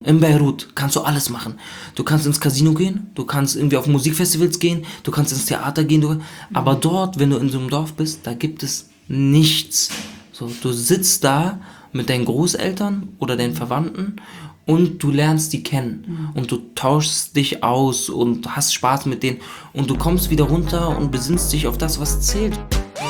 In Beirut kannst du alles machen. Du kannst ins Casino gehen, du kannst irgendwie auf Musikfestivals gehen, du kannst ins Theater gehen, aber dort, wenn du in so einem Dorf bist, da gibt es nichts. So, du sitzt da mit deinen Großeltern oder deinen Verwandten und du lernst die kennen und du tauschst dich aus und hast Spaß mit denen und du kommst wieder runter und besinnst dich auf das, was zählt.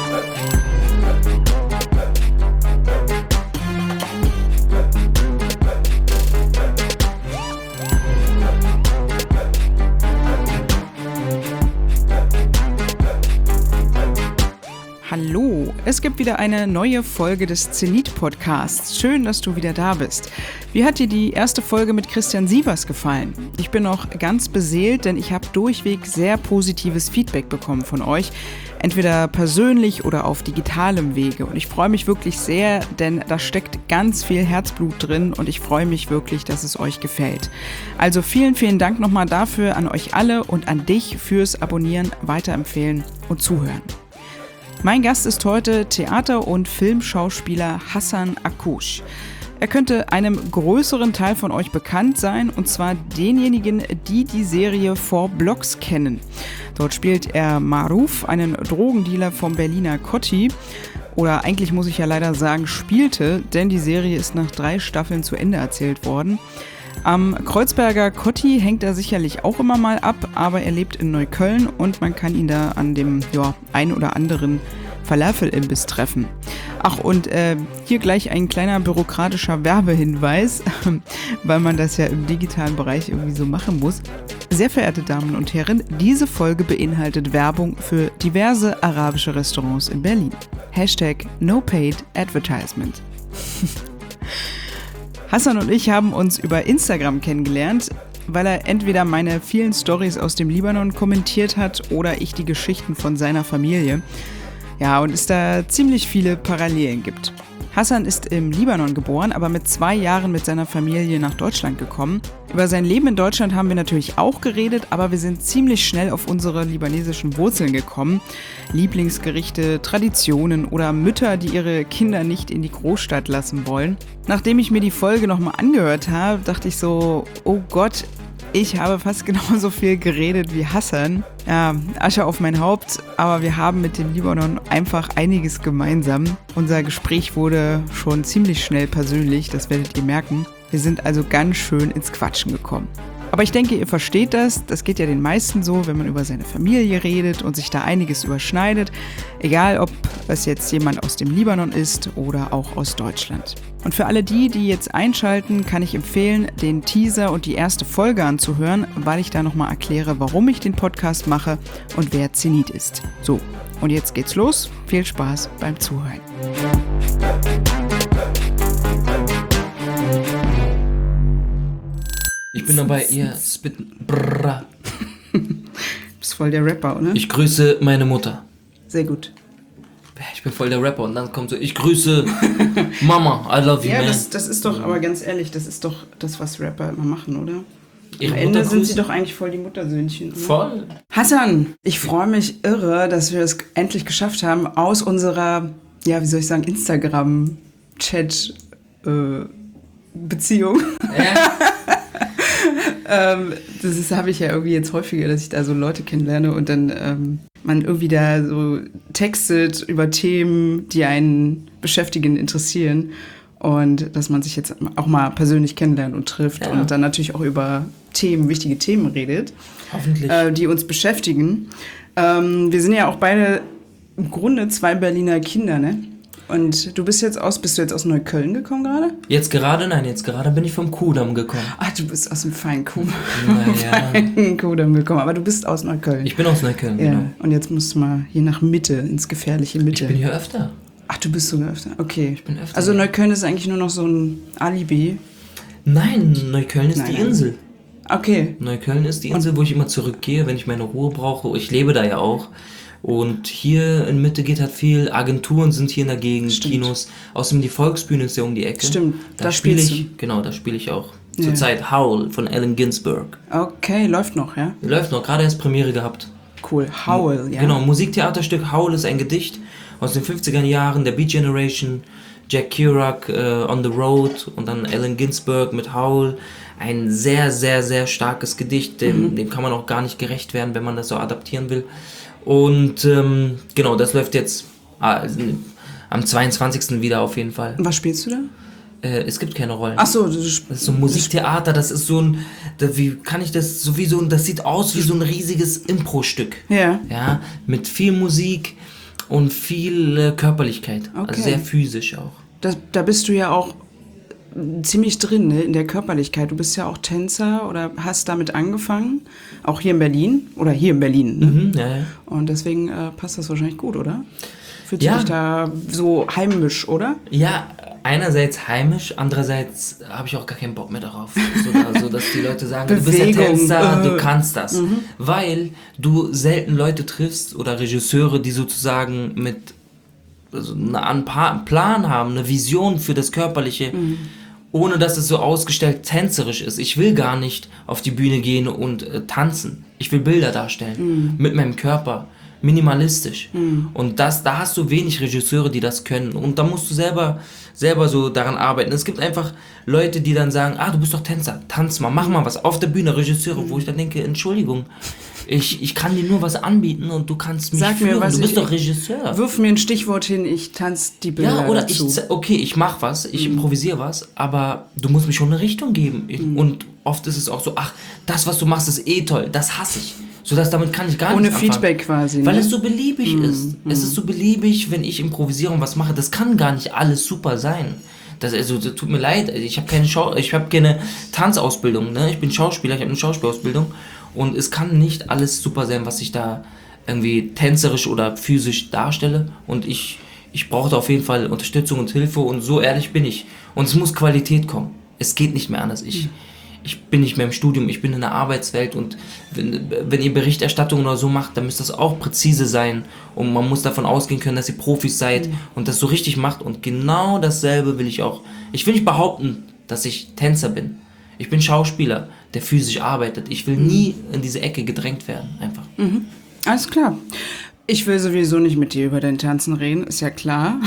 Hallo, es gibt wieder eine neue Folge des Zenit-Podcasts. Schön, dass du wieder da bist. Wie hat dir die erste Folge mit Christian Sievers gefallen? Ich bin noch ganz beseelt, denn ich habe durchweg sehr positives Feedback bekommen von euch. Entweder persönlich oder auf digitalem Wege. Und ich freue mich wirklich sehr, denn da steckt ganz viel Herzblut drin und ich freue mich wirklich, dass es euch gefällt. Also vielen, vielen Dank nochmal dafür an euch alle und an dich fürs Abonnieren, Weiterempfehlen und Zuhören. Mein Gast ist heute Theater- und Filmschauspieler Hasan Akkuş. Er könnte einem größeren Teil von euch bekannt sein, und zwar denjenigen, die die Serie 4 Blocks kennen. Dort spielt er Maruf, einen Drogendealer vom Berliner Kotti. Oder eigentlich muss ich ja leider sagen, spielte, denn die Serie ist nach 3 Staffeln zu Ende erzählt worden. Am Kreuzberger Kotti hängt er sicherlich auch immer mal ab, aber er lebt in Neukölln und man kann ihn da an dem ein oder anderen Falafel-Imbiss treffen. Ach, und hier gleich ein kleiner bürokratischer Werbehinweis, weil man das ja im digitalen Bereich irgendwie so machen muss. Sehr verehrte Damen und Herren, diese Folge beinhaltet Werbung für diverse arabische Restaurants in Berlin. #NoPaidAdvertisement. Hasan und ich haben uns über Instagram kennengelernt, weil er entweder meine vielen Storys aus dem Libanon kommentiert hat oder ich die Geschichten von seiner Familie. Ja, und es da ziemlich viele Parallelen gibt. Hasan ist im Libanon geboren, aber mit 2 Jahren mit seiner Familie nach Deutschland gekommen. Über sein Leben in Deutschland haben wir natürlich auch geredet, aber wir sind ziemlich schnell auf unsere libanesischen Wurzeln gekommen. Lieblingsgerichte, Traditionen oder Mütter, die ihre Kinder nicht in die Großstadt lassen wollen. Nachdem ich mir die Folge nochmal angehört habe, dachte ich so, oh Gott, ich habe fast genauso viel geredet wie Hasan. Ja, Asche auf mein Haupt, aber wir haben mit dem Libanon einfach einiges gemeinsam. Unser Gespräch wurde schon ziemlich schnell persönlich, das werdet ihr merken. Wir sind also ganz schön ins Quatschen gekommen. Aber ich denke, ihr versteht das. Das geht ja den meisten so, wenn man über seine Familie redet und sich da einiges überschneidet. Egal, ob es jetzt jemand aus dem Libanon ist oder auch aus Deutschland. Und für alle die jetzt einschalten, kann ich empfehlen, den Teaser und die erste Folge anzuhören, weil ich da nochmal erkläre, warum ich den Podcast mache und wer Zenit ist. So, und jetzt geht's los. Viel Spaß beim Zuhören. Ich bin dabei, ihr spitten. Brrra. Du bist voll der Rapper, oder? Ich grüße meine Mutter. Sehr gut. Ich bin voll der Rapper und dann kommt so, ich grüße Mama, I love you, ja, man. das ist doch, aber ganz ehrlich, das ist doch das, was Rapper immer machen, oder? Ihre Am Ende Mutter sind grüßen? sie doch eigentlich voll die Muttersöhnchen, oder? Voll. Hasan, ich freue mich irre, dass wir es endlich geschafft haben, aus unserer, Instagram-Chat Beziehung. Das habe ich ja irgendwie jetzt häufiger, dass ich da so Leute kennenlerne und dann man irgendwie da so textet über Themen, die einen beschäftigen, interessieren und dass man sich jetzt auch mal persönlich kennenlernt und trifft und dann natürlich auch über Themen, wichtige Themen redet, Hoffentlich. Die uns beschäftigen. Wir sind ja auch beide im Grunde 2 Berliner Kinder, ne? Und bist du jetzt aus Neukölln gekommen gerade? Jetzt gerade bin ich vom Kudamm gekommen. Ach, du bist aus dem feinen Naja. Kudamm gekommen, aber du bist aus Neukölln. Ich bin aus Neukölln, Ja, genau. und jetzt musst du mal hier nach Mitte, ins gefährliche Mitte. Ich bin hier öfter. Ach, du bist sogar öfter, okay. Ich bin öfter Also hier. Neukölln ist eigentlich nur noch so ein Alibi. Nein, Neukölln ist Nein, die nein. Insel. Okay. Neukölln ist die Insel, wo ich immer zurückgehe, wenn ich meine Ruhe brauche. Ich lebe da ja auch. Und hier in Mitte geht halt viel. Agenturen sind hier in der Gegend, Stimmt. Kinos. Außerdem die Volksbühne ist ja um die Ecke. Stimmt, Da da spiele spielst ich. Genau, da spiele ich auch. Ja. Zurzeit Howl von Allen Ginsberg. Okay, läuft noch, ja? Läuft noch, gerade erst Premiere gehabt. Cool. Howl, ja. Genau, Musiktheaterstück. Howl ist ein Gedicht aus den 50er Jahren, der Beat Generation. Jack Kerouac, On the Road und dann Allen Ginsberg mit Howl. ein sehr, sehr, sehr starkes Gedicht. Dem kann man auch gar nicht gerecht werden, wenn man das so adaptieren will. Und genau, das läuft jetzt am 22. wieder auf jeden Fall. Was spielst du da? Es gibt keine Rollen. Ach so, Das ist so ein Musiktheater, das ist so ein, wie kann ich das, das sieht aus wie so ein riesiges Impro-Stück. Ja. Ja, mit viel Musik und viel Körperlichkeit. Okay. Also sehr physisch auch. Da bist du ja auch ziemlich drin, ne, in der Körperlichkeit. Du bist ja auch Tänzer oder hast damit angefangen, auch hier in Berlin oder hier in Berlin. Ne? Ja. Und deswegen passt das wahrscheinlich gut, oder? Fühlst Ja. du dich da so heimisch, oder? Ja, einerseits heimisch, andererseits habe ich auch gar keinen Bock mehr darauf. So, dass die Leute sagen, du bist ja Bewegung, Tänzer, du kannst das. Weil du selten Leute triffst oder Regisseure, die sozusagen mit einen Plan haben, eine Vision für das Körperliche, ohne dass es so ausgestellt tänzerisch ist. Ich will gar nicht auf die Bühne gehen und tanzen. Ich will Bilder darstellen mit meinem Körper. Minimalistisch. Und da hast du wenig Regisseure, die das können. Und da musst du selber so daran arbeiten. Es gibt einfach Leute, die dann sagen, du bist doch Tänzer, tanz mal, mach mal was auf der Bühne, Regisseure, wo ich dann denke, Entschuldigung, ich kann dir nur was anbieten und du kannst mich führen, du bist doch Regisseur. Wirf mir ein Stichwort hin, ich tanze die Bilder Ja, oder dazu. ich mach was, ich improvisiere was, aber du musst mir schon eine Richtung geben. Und oft ist es auch so, das, was du machst, ist toll, das hasse ich. Damit kann ich gar ohne nicht anfangen. Feedback quasi. Weil ne? es so beliebig ist. Es ist so beliebig, wenn ich improvisiere und was mache. Das kann gar nicht alles super sein. Das tut mir leid. Ich habe keine Tanzausbildung. Ne? Ich bin Schauspieler, ich habe eine Schauspielausbildung. Und es kann nicht alles super sein, was ich da irgendwie tänzerisch oder physisch darstelle. Und ich brauche da auf jeden Fall Unterstützung und Hilfe. Und so ehrlich bin ich. Und es muss Qualität kommen. Es geht nicht mehr anders. Ich bin nicht mehr im Studium, ich bin in der Arbeitswelt und wenn ihr Berichterstattung oder so macht, dann müsst das auch präzise sein und man muss davon ausgehen können, dass ihr Profis seid und das so richtig macht und genau dasselbe will ich auch. Ich will nicht behaupten, dass ich Tänzer bin. Ich bin Schauspieler, der physisch arbeitet. Ich will nie in diese Ecke gedrängt werden, einfach. Alles klar. Ich will sowieso nicht mit dir über dein Tanzen reden, ist ja klar.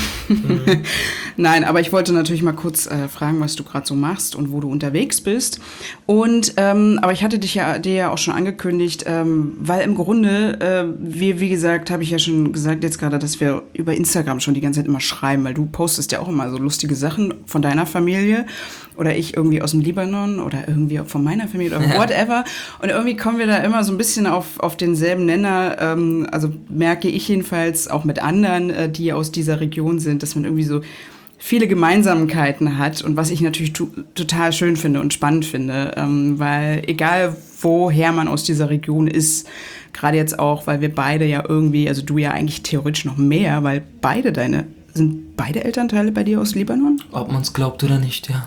Nein, aber ich wollte natürlich mal kurz fragen, was du gerade so machst und wo du unterwegs bist. Und aber ich hatte dir ja auch schon angekündigt, weil im Grunde, wie gesagt, habe ich ja schon gesagt jetzt gerade, dass wir über Instagram schon die ganze Zeit immer schreiben, weil du postest ja auch immer so lustige Sachen von deiner Familie oder ich irgendwie aus dem Libanon oder irgendwie von meiner Familie oder whatever. Und irgendwie kommen wir da immer so ein bisschen auf denselben Nenner, also merke ich jedenfalls auch mit anderen, die aus dieser Region sind, dass man irgendwie so viele Gemeinsamkeiten hat und was ich natürlich total schön finde und spannend finde, weil egal woher man aus dieser Region ist, gerade jetzt auch, weil wir beide ja irgendwie, also du ja eigentlich theoretisch noch mehr, weil sind beide Elternteile bei dir aus Libanon? Ob man es glaubt oder nicht, ja.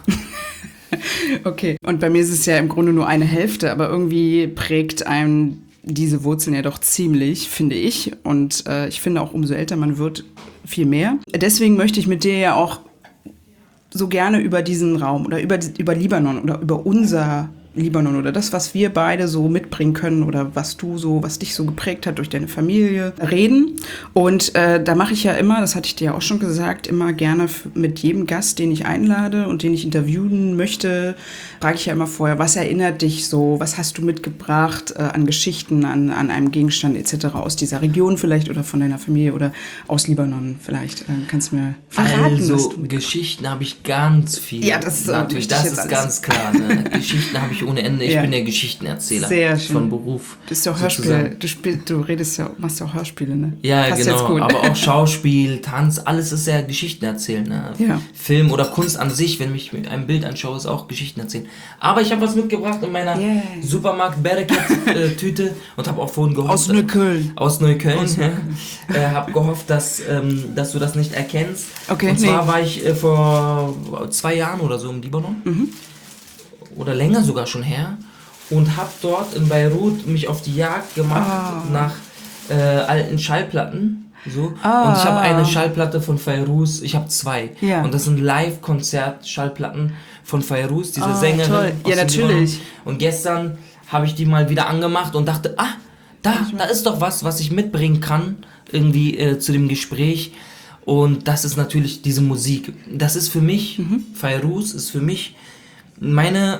Okay, und bei mir ist es ja im Grunde nur eine Hälfte, aber irgendwie prägt einem diese Wurzeln ja doch ziemlich, finde ich. Und ich finde auch, umso älter man wird, viel mehr. Deswegen möchte ich mit dir ja auch so gerne über diesen Raum oder über Libanon oder über unser Libanon oder das, was wir beide so mitbringen können oder was dich so geprägt hat durch deine Familie, reden. Und da mache ich ja immer, das hatte ich dir ja auch schon gesagt, immer gerne mit jedem Gast, den ich einlade und den ich interviewen möchte, frage ich ja immer vorher, was erinnert dich so, was hast du mitgebracht an Geschichten, an einem Gegenstand etc. aus dieser Region vielleicht oder von deiner Familie oder aus Libanon vielleicht. Kannst du mir verraten, was Also, du Geschichten habe ich ganz viel. Ja, das ist natürlich, das ist ganz klar. Ne? Geschichten habe ich ohne Ende. Ich bin der Geschichtenerzähler sehr schön. von Beruf. Du bist ja auch Hörspiel, machst ja auch Hörspiele, ne? Ja, passt genau, jetzt gut. aber auch Schauspiel, Tanz, alles ist ja Geschichten erzählen. Ne? Ja. Film oder Kunst an sich, wenn ich mir ein Bild anschaue, ist auch Geschichten erzählen. Aber ich habe was mitgebracht in meiner Supermarkt-Bereket-Tüte und habe auch vorhin gehofft... Aus Neukölln. Aus Neukölln. Habe gehofft, dass du das nicht erkennst. Okay, und zwar war ich vor 2 Jahren oder so im Libanon. Oder länger sogar schon her. Und habe dort in Beirut mich auf die Jagd gemacht nach alten Schallplatten. So. Und ich habe eine Schallplatte von Fairuz, ich habe 2. Ja. Und das sind Live-Konzert-Schallplatten von Fairuz, diese Sängerin. Toll. Ja, natürlich. Libanon. Und gestern habe ich die mal wieder angemacht und dachte, da ist doch was ich mitbringen kann, irgendwie zu dem Gespräch. Und das ist natürlich diese Musik. Das ist für mich, Fairuz ist für mich meine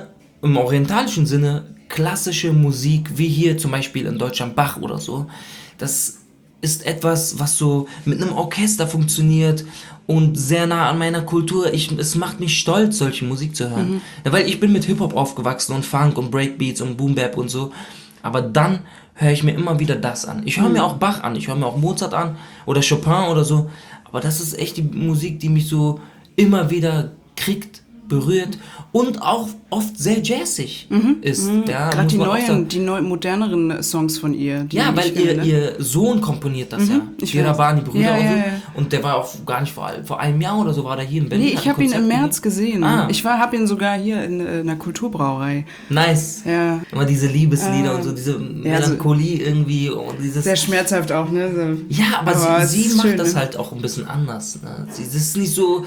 im orientalischen Sinne klassische Musik, wie hier zum Beispiel in Deutschland Bach oder so, das ist etwas, was so mit einem Orchester funktioniert und sehr nah an meiner Kultur. Es macht mich stolz, solche Musik zu hören. Ja, weil ich bin mit Hip-Hop aufgewachsen und Funk und Breakbeats und Boom-Bap und so. Aber dann höre ich mir immer wieder das an. Ich höre mir auch Bach an, ich höre mir auch Mozart an oder Chopin oder so. Aber das ist echt die Musik, die mich so immer wieder kriegt, berührt und auch oft sehr jazzig ist. Ja, Gerade die moderneren Songs von ihr. Ja, weil ihr Sohn komponiert das ja. Die Rabani-Brüder und so. Und der war auch gar nicht vor einem Jahr oder so, war der hier in Berlin. Nee, ich habe ihn im März gesehen. Ich habe ihn sogar hier in einer Kulturbrauerei. Nice. Ja. Immer diese Liebeslieder und so, diese Melancholie irgendwie. Und dieses sehr schmerzhaft auch, ne? So. Ja, aber sie macht das halt auch ein bisschen anders. Ne? Sie ist nicht so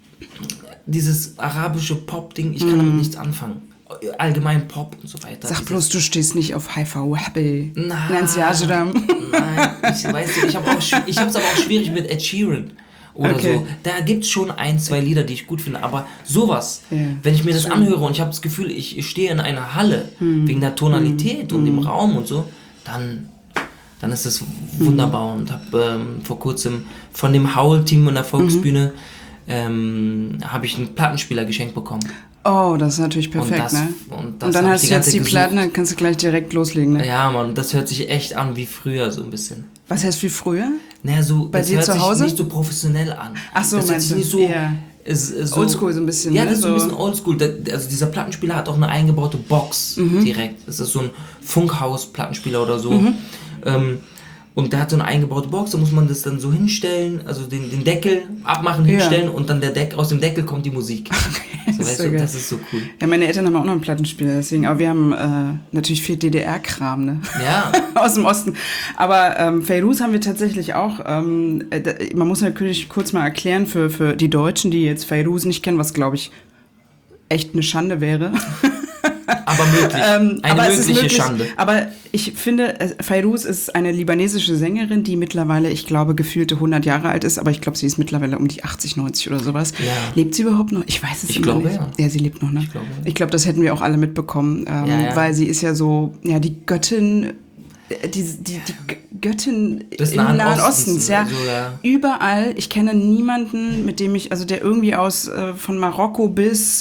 dieses arabische Pop-Ding, ich kann damit nichts anfangen. Allgemein Pop und so weiter. Sag bloß, du stehst nicht auf Haifa Wahbi. Nancy Ajram. Nein, ich habe es aber auch schwierig mit Ed Sheeran oder so. Da gibt es schon 1, 2 Lieder, die ich gut finde, aber sowas, wenn ich mir das anhöre und ich habe das Gefühl, ich stehe in einer Halle wegen der Tonalität und dem Raum und so, dann ist das wunderbar und habe vor kurzem von dem Howl-Team in der Volksbühne habe ich einen Plattenspieler geschenkt bekommen. Oh, das ist natürlich perfekt, ne? Und dann hast du jetzt die Platten, dann kannst du gleich direkt loslegen, ne? Ja, Mann, das hört sich echt an wie früher so ein bisschen. Was heißt wie früher? Naja, so, bei dir zu Hause? Das hört sich nicht so professionell an. Ach so, das meinst du? Nicht so, so oldschool so ein bisschen, ja, ne? das ist so ein bisschen oldschool. Also dieser Plattenspieler hat auch eine eingebaute Box direkt. Das ist so ein Funkhaus-Plattenspieler oder so. Und der hat so eine eingebaute Box, da muss man das dann so hinstellen, also den Deckel abmachen, hinstellen und dann aus dem Deckel kommt die Musik. Okay, so, weißt du, das ist so cool. Ja, meine Eltern haben auch noch einen Plattenspieler, deswegen, aber wir haben natürlich viel DDR-Kram, ne? Ja. Aus dem Osten. Aber Fairuz haben wir tatsächlich auch, man muss natürlich kurz mal erklären für die Deutschen, die jetzt Fairuz nicht kennen, was glaube ich echt eine Schande wäre. Aber möglich. Eine mögliche Schande. Aber ich finde, Fairuz ist eine libanesische Sängerin, die mittlerweile, ich glaube, gefühlte 100 Jahre alt ist, aber ich glaube, sie ist mittlerweile um die 80, 90 oder sowas. Ja. Lebt sie überhaupt noch? Ich weiß es nicht. Ja, sie lebt noch, ne? Ich glaube, das hätten wir auch alle mitbekommen, weil sie ist ja so, ja, die Göttin, die Göttin des im Nahen Ostens, Ostens, ja. Also, ja. Überall. Ich kenne niemanden, mit dem ich, also der irgendwie von Marokko bis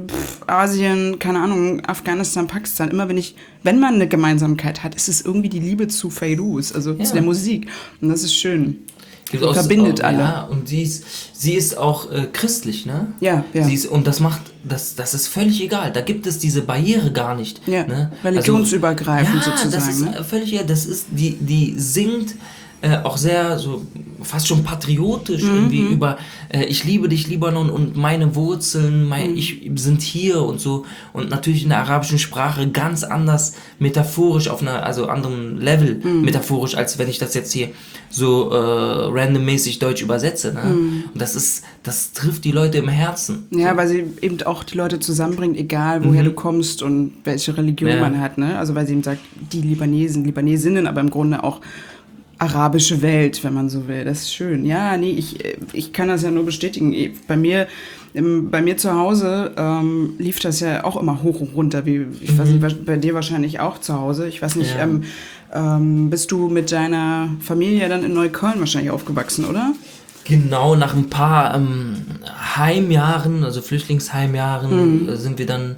Asien, keine Ahnung, Afghanistan, Pakistan, immer wenn man eine Gemeinsamkeit hat, ist es irgendwie die Liebe zu Fairuz, also zu der Musik. Und das ist schön. Verbindet alle. Ja, und sie ist auch christlich, ne? Ja. Und das ist völlig egal. Da gibt es diese Barriere gar nicht. Ja, ne? religionsübergreifend sozusagen. Das ist völlig egal. Das ist, die singt auch sehr so fast schon patriotisch irgendwie über ich liebe dich Libanon und meine Wurzeln, ich sind hier und so, und natürlich in der arabischen Sprache ganz anders metaphorisch auf einer anderen Level metaphorisch, als wenn ich das jetzt hier so randommäßig deutsch übersetze, ne? Und das trifft die Leute im Herzen. Ja, so. weil sie eben auch die Leute zusammenbringt, egal woher du kommst und welche Religion man hat, ne? Also weil sie eben sagt, die Libanesen, Libanesinnen, aber im Grunde auch arabische Welt, wenn man so will. Das ist schön. Ja, nee, ich kann das ja nur bestätigen. Bei mir zu Hause lief das ja auch immer hoch und runter. Ich weiß nicht, bei dir wahrscheinlich auch zu Hause. Ich weiß nicht, bist du mit deiner Familie dann in Neukölln wahrscheinlich aufgewachsen, oder? Genau, nach ein paar Heimjahren, also Flüchtlingsheimjahren, sind wir dann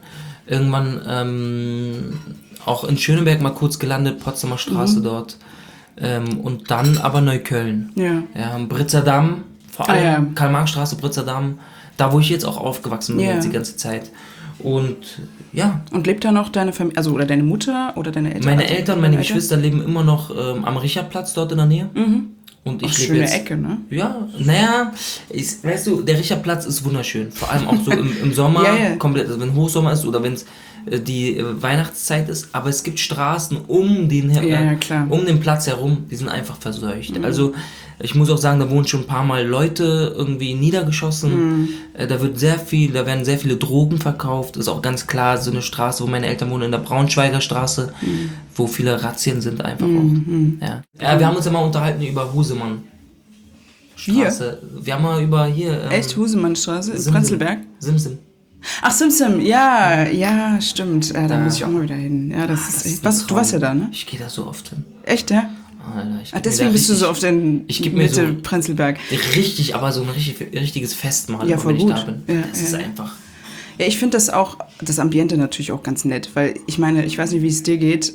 irgendwann auch in Schöneberg mal kurz gelandet, Potsdamer Straße dort. Und dann aber Neukölln. Ja, Britzer Damm, vor allem Karl-Marx-Straße, Britzer Damm, da wo ich jetzt auch aufgewachsen bin jetzt die ganze Zeit. Und ja. Und lebt da noch deine Familie, also oder deine Mutter oder deine Eltern? Meine Eltern, meine Geschwister leben immer noch am Richardplatz dort in der Nähe. Und ich lebe schöne jetzt, Ecke, ne? Ja, naja, weißt du, der Richardplatz ist wunderschön. Vor allem auch so im Sommer, komplett, also wenn Hochsommer ist oder wenn es die Weihnachtszeit ist, aber es gibt Straßen um den Platz herum, die sind einfach verseucht. Also ich muss auch sagen, da wohnen schon ein paar Mal Leute irgendwie niedergeschossen. Da werden sehr viele Drogen verkauft. Das ist auch ganz klar so eine Straße, wo meine Eltern wohnen, in der Braunschweiger Straße, wo viele Razzien sind einfach auch. Ja, wir haben uns ja mal unterhalten über Husemann. Straße. Wir haben mal über hier... Echt? Husemannstraße? In Prenzlberg? Simsim. Ach, Simsim, ja, stimmt. Da muss ich auch mal wieder hin. Ja, das ist echt. Du warst ja da, ne? Ich gehe da so oft hin. Echt, ja? Alter, deswegen bist du so oft in Mitte Prenzlberg. Richtig, aber so ein richtiges Festmahl, wenn ich da bin. Ja, das ist einfach... Ja, ich finde das Ambiente natürlich auch ganz nett, weil ich meine, ich weiß nicht, wie es dir geht,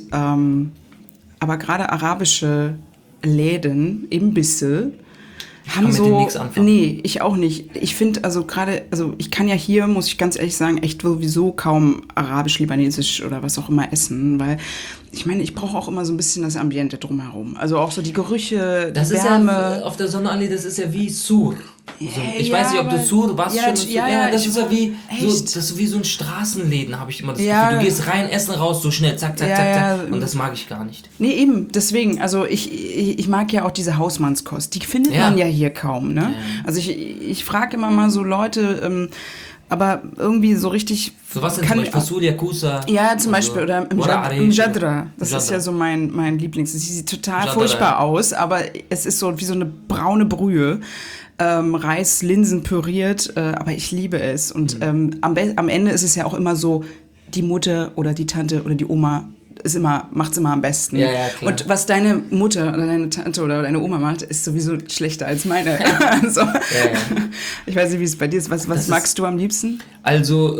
aber gerade arabische Läden, Imbisse, haben mit so... dem nichts anfangen. Nee, ich auch nicht. Ich finde ich kann ja hier, muss ich ganz ehrlich sagen, echt sowieso kaum arabisch, libanesisch oder was auch immer essen, weil ich meine, ich brauche auch immer so ein bisschen das Ambiente drumherum. Also auch so die Gerüche, das die ist Wärme. Ja, auf der Sonnenallee, das ist ja wie Sur. Ich weiß nicht, ob du Sur warst schon. Das ist ja wie so ein Straßenläden, habe ich immer das Gefühl. Du gehst rein, essen raus, so schnell, zack, zack, zack. Und das mag ich gar nicht. Nee, eben, deswegen, also ich mag ja auch diese Hausmannskost. Die findet man ja hier kaum, ne? Ja. Also ich frage immer mal so Leute, aber irgendwie so richtig... So was denn zum Beispiel? Fasulia, Kusa? Ja, zum Beispiel. Oder im Jadra. Das ist ja so mein Lieblings. Es sieht total furchtbar aus, aber es ist so wie so eine braune Brühe. Reis, Linsen püriert, aber ich liebe es. Und am Ende ist es ja auch immer so, die Mutter oder die Tante oder die Oma macht's immer am besten. Ja, klar. Und was deine Mutter oder deine Tante oder deine Oma macht, ist sowieso schlechter als meine. Also, ich weiß nicht, wie es bei dir ist. Was magst du am liebsten? Also,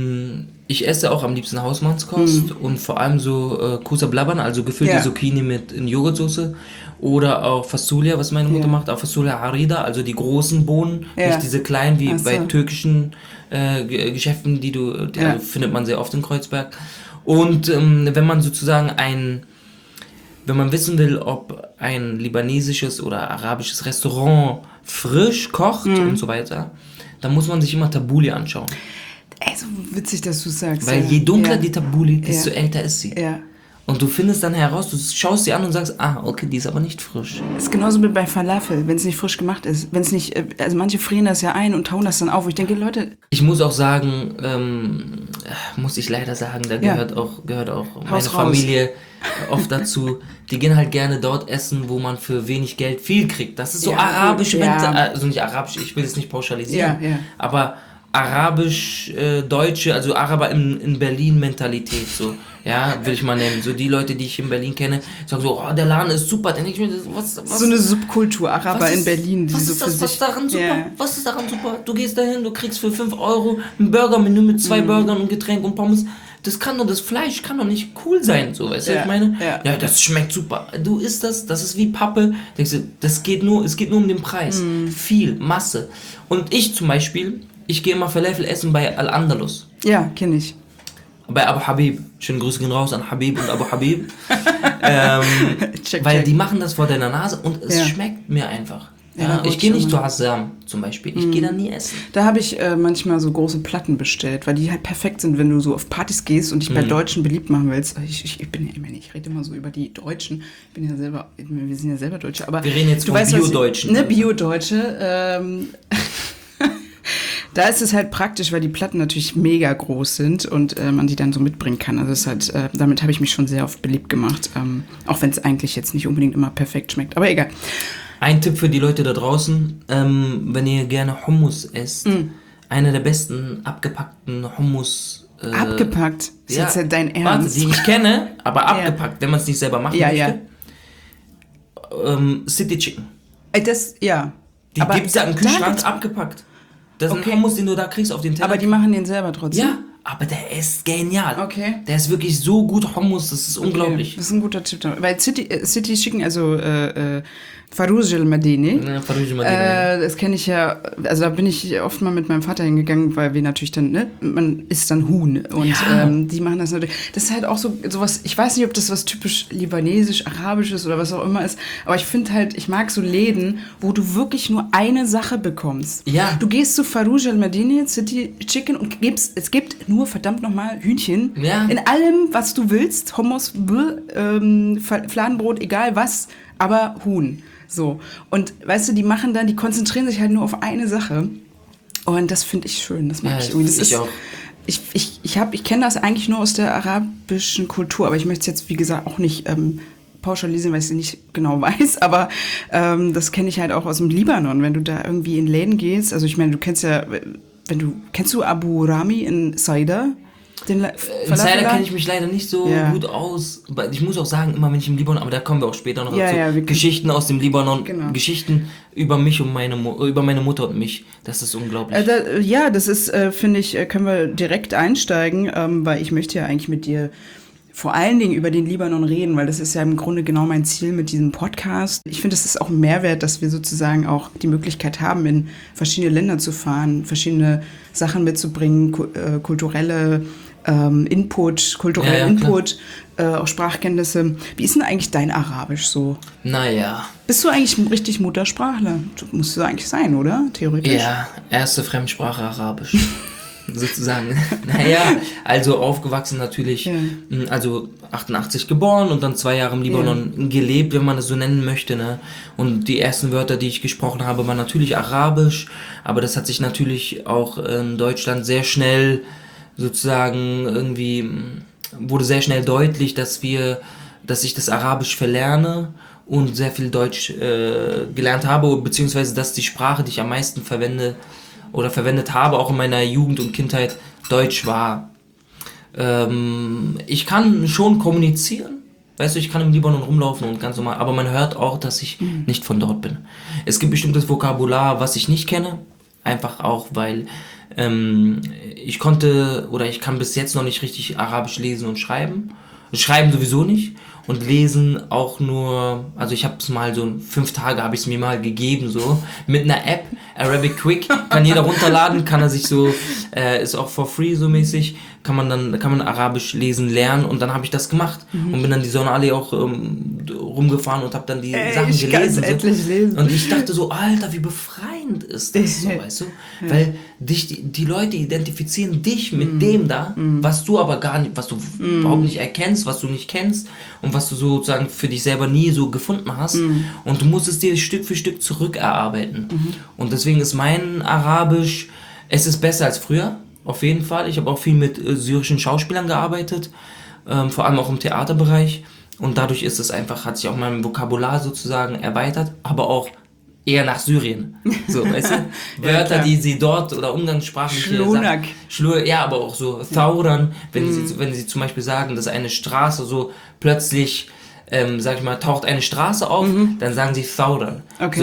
ich esse auch am liebsten Hausmannskost und vor allem so Kusa Blaban, also gefüllte Zucchini in Joghurtsoße. Oder auch Fasulia, was meine Mutter macht, auch Fasulia Harida, also die großen Bohnen, nicht diese kleinen wie bei türkischen Geschäften, also findet man sehr oft in Kreuzberg. Und wenn man sozusagen wenn man wissen will, ob ein libanesisches oder arabisches Restaurant frisch kocht und so weiter, dann muss man sich immer Tabbouli anschauen. Ey, so witzig, dass du sagst. Weil je dunkler die Tabbouli, desto älter ist sie. Ja. Und du findest dann heraus, du schaust sie an und sagst, okay, die ist aber nicht frisch. Das ist genauso wie bei Falafel, wenn es nicht frisch gemacht ist. Wenn es nicht, also manche frieren das ja ein und tauen das dann auf. Ich denke, Leute... Ich muss auch sagen, muss ich leider sagen, da gehört auch meine Familie oft dazu. Die gehen halt gerne dort essen, wo man für wenig Geld viel kriegt. Das ist so arabisch, also nicht arabisch, ich will es nicht pauschalisieren, aber arabisch-deutsche, also Araber in Berlin-Mentalität, so, will ich mal nennen. So die Leute, die ich in Berlin kenne, sagen so, der Laden ist super. Dann denke ich mir, was so eine Subkultur, Araber in Berlin. Was ist daran super? Was ist daran super? Du gehst dahin, du kriegst für 5 € ein Burgermenü mit 2 Burgern und Getränk und Pommes. Das Fleisch kann doch nicht cool sein, so, weißt du, ich meine? Ja, das schmeckt super. Du isst das ist wie Pappe. Denkst du, es geht nur um den Preis. Viel, Masse. Und ich zum Beispiel, ich gehe immer Falafel essen bei Al-Andalus. Ja, kenne ich. Bei Abu Habib. Schöne Grüße gehen raus an Habib und Abu Habib. Weil die machen das vor deiner Nase und es schmeckt mir einfach. Ja, ich gehe nicht zu Hassam zum Beispiel. Ich gehe da nie essen. Da habe ich manchmal so große Platten bestellt, weil die halt perfekt sind, wenn du so auf Partys gehst und dich bei Deutschen beliebt machen willst. Ich rede immer so über die Deutschen. Wir sind ja selber Deutsche. Aber wir reden jetzt von Bio-Deutschen. Bio-Deutsche. Da ist es halt praktisch, weil die Platten natürlich mega groß sind und man die dann so mitbringen kann. Also es ist halt, damit habe ich mich schon sehr oft beliebt gemacht. Auch wenn es eigentlich jetzt nicht unbedingt immer perfekt schmeckt. Aber egal. Ein Tipp für die Leute da draußen, wenn ihr gerne Hummus esst, einer der besten abgepackten Hummus... abgepackt? Ist jetzt ja dein Ernst? Warte, die ich kenne, aber abgepackt, wenn man es nicht selber machen möchte. City Chicken. Die gibt es ja im Kühlschrank abgepackt. Das ist ein Hummus, den du da kriegst auf den Teller. Aber die machen den selber trotzdem? Ja, aber der ist genial. Okay. Der ist wirklich so gut Hummus, das ist unglaublich. Das ist ein guter Tipp. Weil City Chicken, also Farouj al-Madini. Ja, Farouj al-Madini. Das kenne ich ja, also da bin ich oft mal mit meinem Vater hingegangen, weil wir natürlich dann, man isst dann Huhn und die machen das natürlich. Das ist halt auch so was, ich weiß nicht, ob das was typisch libanesisch, arabisches oder was auch immer ist, aber ich finde halt, ich mag so Läden, wo du wirklich nur eine Sache bekommst. Ja. Du gehst zu Farouj al-Madini, City Chicken und es gibt nur verdammt nochmal Hühnchen. Ja. In allem, was du willst, Hummus, Fladenbrot, egal was, aber Huhn. So. Und weißt du, die konzentrieren sich halt nur auf eine Sache. Und das finde ich schön. Das mag ich irgendwie. Das auch. Ich kenne das eigentlich nur aus der arabischen Kultur, aber ich möchte es jetzt, wie gesagt, auch nicht pauschalisieren, weil ich es nicht genau weiß, aber das kenne ich halt auch aus dem Libanon, wenn du da irgendwie in Läden gehst. Also ich meine, du kennst ja kennst du Abu Rami in Saida? In Saida kenne ich mich leider nicht so gut aus. Ich muss auch sagen, immer wenn ich im Libanon, aber da kommen wir auch später noch dazu, Geschichten aus dem Libanon, Geschichten über mich und über meine Mutter und mich. Das ist unglaublich. Das ist, finde ich, können wir direkt einsteigen, weil ich möchte ja eigentlich mit dir vor allen Dingen über den Libanon reden, weil das ist ja im Grunde genau mein Ziel mit diesem Podcast. Ich finde, es ist auch ein Mehrwert, dass wir sozusagen auch die Möglichkeit haben, in verschiedene Länder zu fahren, verschiedene Sachen mitzubringen, kulturelle Input, auch Sprachkenntnisse. Wie ist denn eigentlich dein Arabisch so? Naja. Bist du eigentlich richtig Muttersprachler? Musst du eigentlich sein, oder? Theoretisch? Ja, erste Fremdsprache Arabisch. Sozusagen. Naja, also aufgewachsen natürlich, also 88 geboren und dann 2 Jahre im Libanon gelebt, wenn man das so nennen möchte, ne? Und die ersten Wörter, die ich gesprochen habe, waren natürlich Arabisch, aber das hat sich natürlich auch in Deutschland sehr schnell sozusagen irgendwie, wurde sehr schnell deutlich, dass ich das Arabisch verlerne und sehr viel Deutsch gelernt habe, beziehungsweise dass die Sprache, die ich am meisten verwendet habe, auch in meiner Jugend und Kindheit, Deutsch war. Ich kann schon kommunizieren, weißt du, ich kann im Libanon rumlaufen und ganz normal, aber man hört auch, dass ich nicht von dort bin. Es gibt bestimmtes Vokabular, was ich nicht kenne, einfach auch, weil ich kann bis jetzt noch nicht richtig Arabisch lesen und schreiben. Schreiben sowieso nicht und lesen auch nur, also ich habe es mal so 5 Tage habe ich es mir mal gegeben, so mit einer App, Arabic Quick, kann jeder runterladen, kann er sich so, ist auch for free so mäßig, kann man Arabisch lesen lernen und dann habe ich das gemacht und bin dann die Sonnenallee auch rumgefahren und habe dann die Sachen gelesen. Lesen. Und ich dachte so, Alter, wie befreiend ist das so, weißt du? Weil die Leute identifizieren dich mit dem da, was du aber gar nicht, was du überhaupt nicht erkennst, was du nicht kennst und was du sozusagen für dich selber nie so gefunden hast und du musst es dir Stück für Stück zurückerarbeiten. Und deswegen ist mein Arabisch, es ist besser als früher, auf jeden Fall. Ich habe auch viel mit syrischen Schauspielern gearbeitet, vor allem auch im Theaterbereich und dadurch ist es einfach, hat sich auch mein Vokabular sozusagen erweitert, aber auch eher nach Syrien. So, weißt du? Wörter, die sie dort oder umgangssprachlich Schlunak. Ja, aber auch so Thauran, wenn sie zum Beispiel sagen, dass eine Straße so plötzlich, sag ich mal, taucht eine Straße auf, dann sagen sie Thauran. Okay.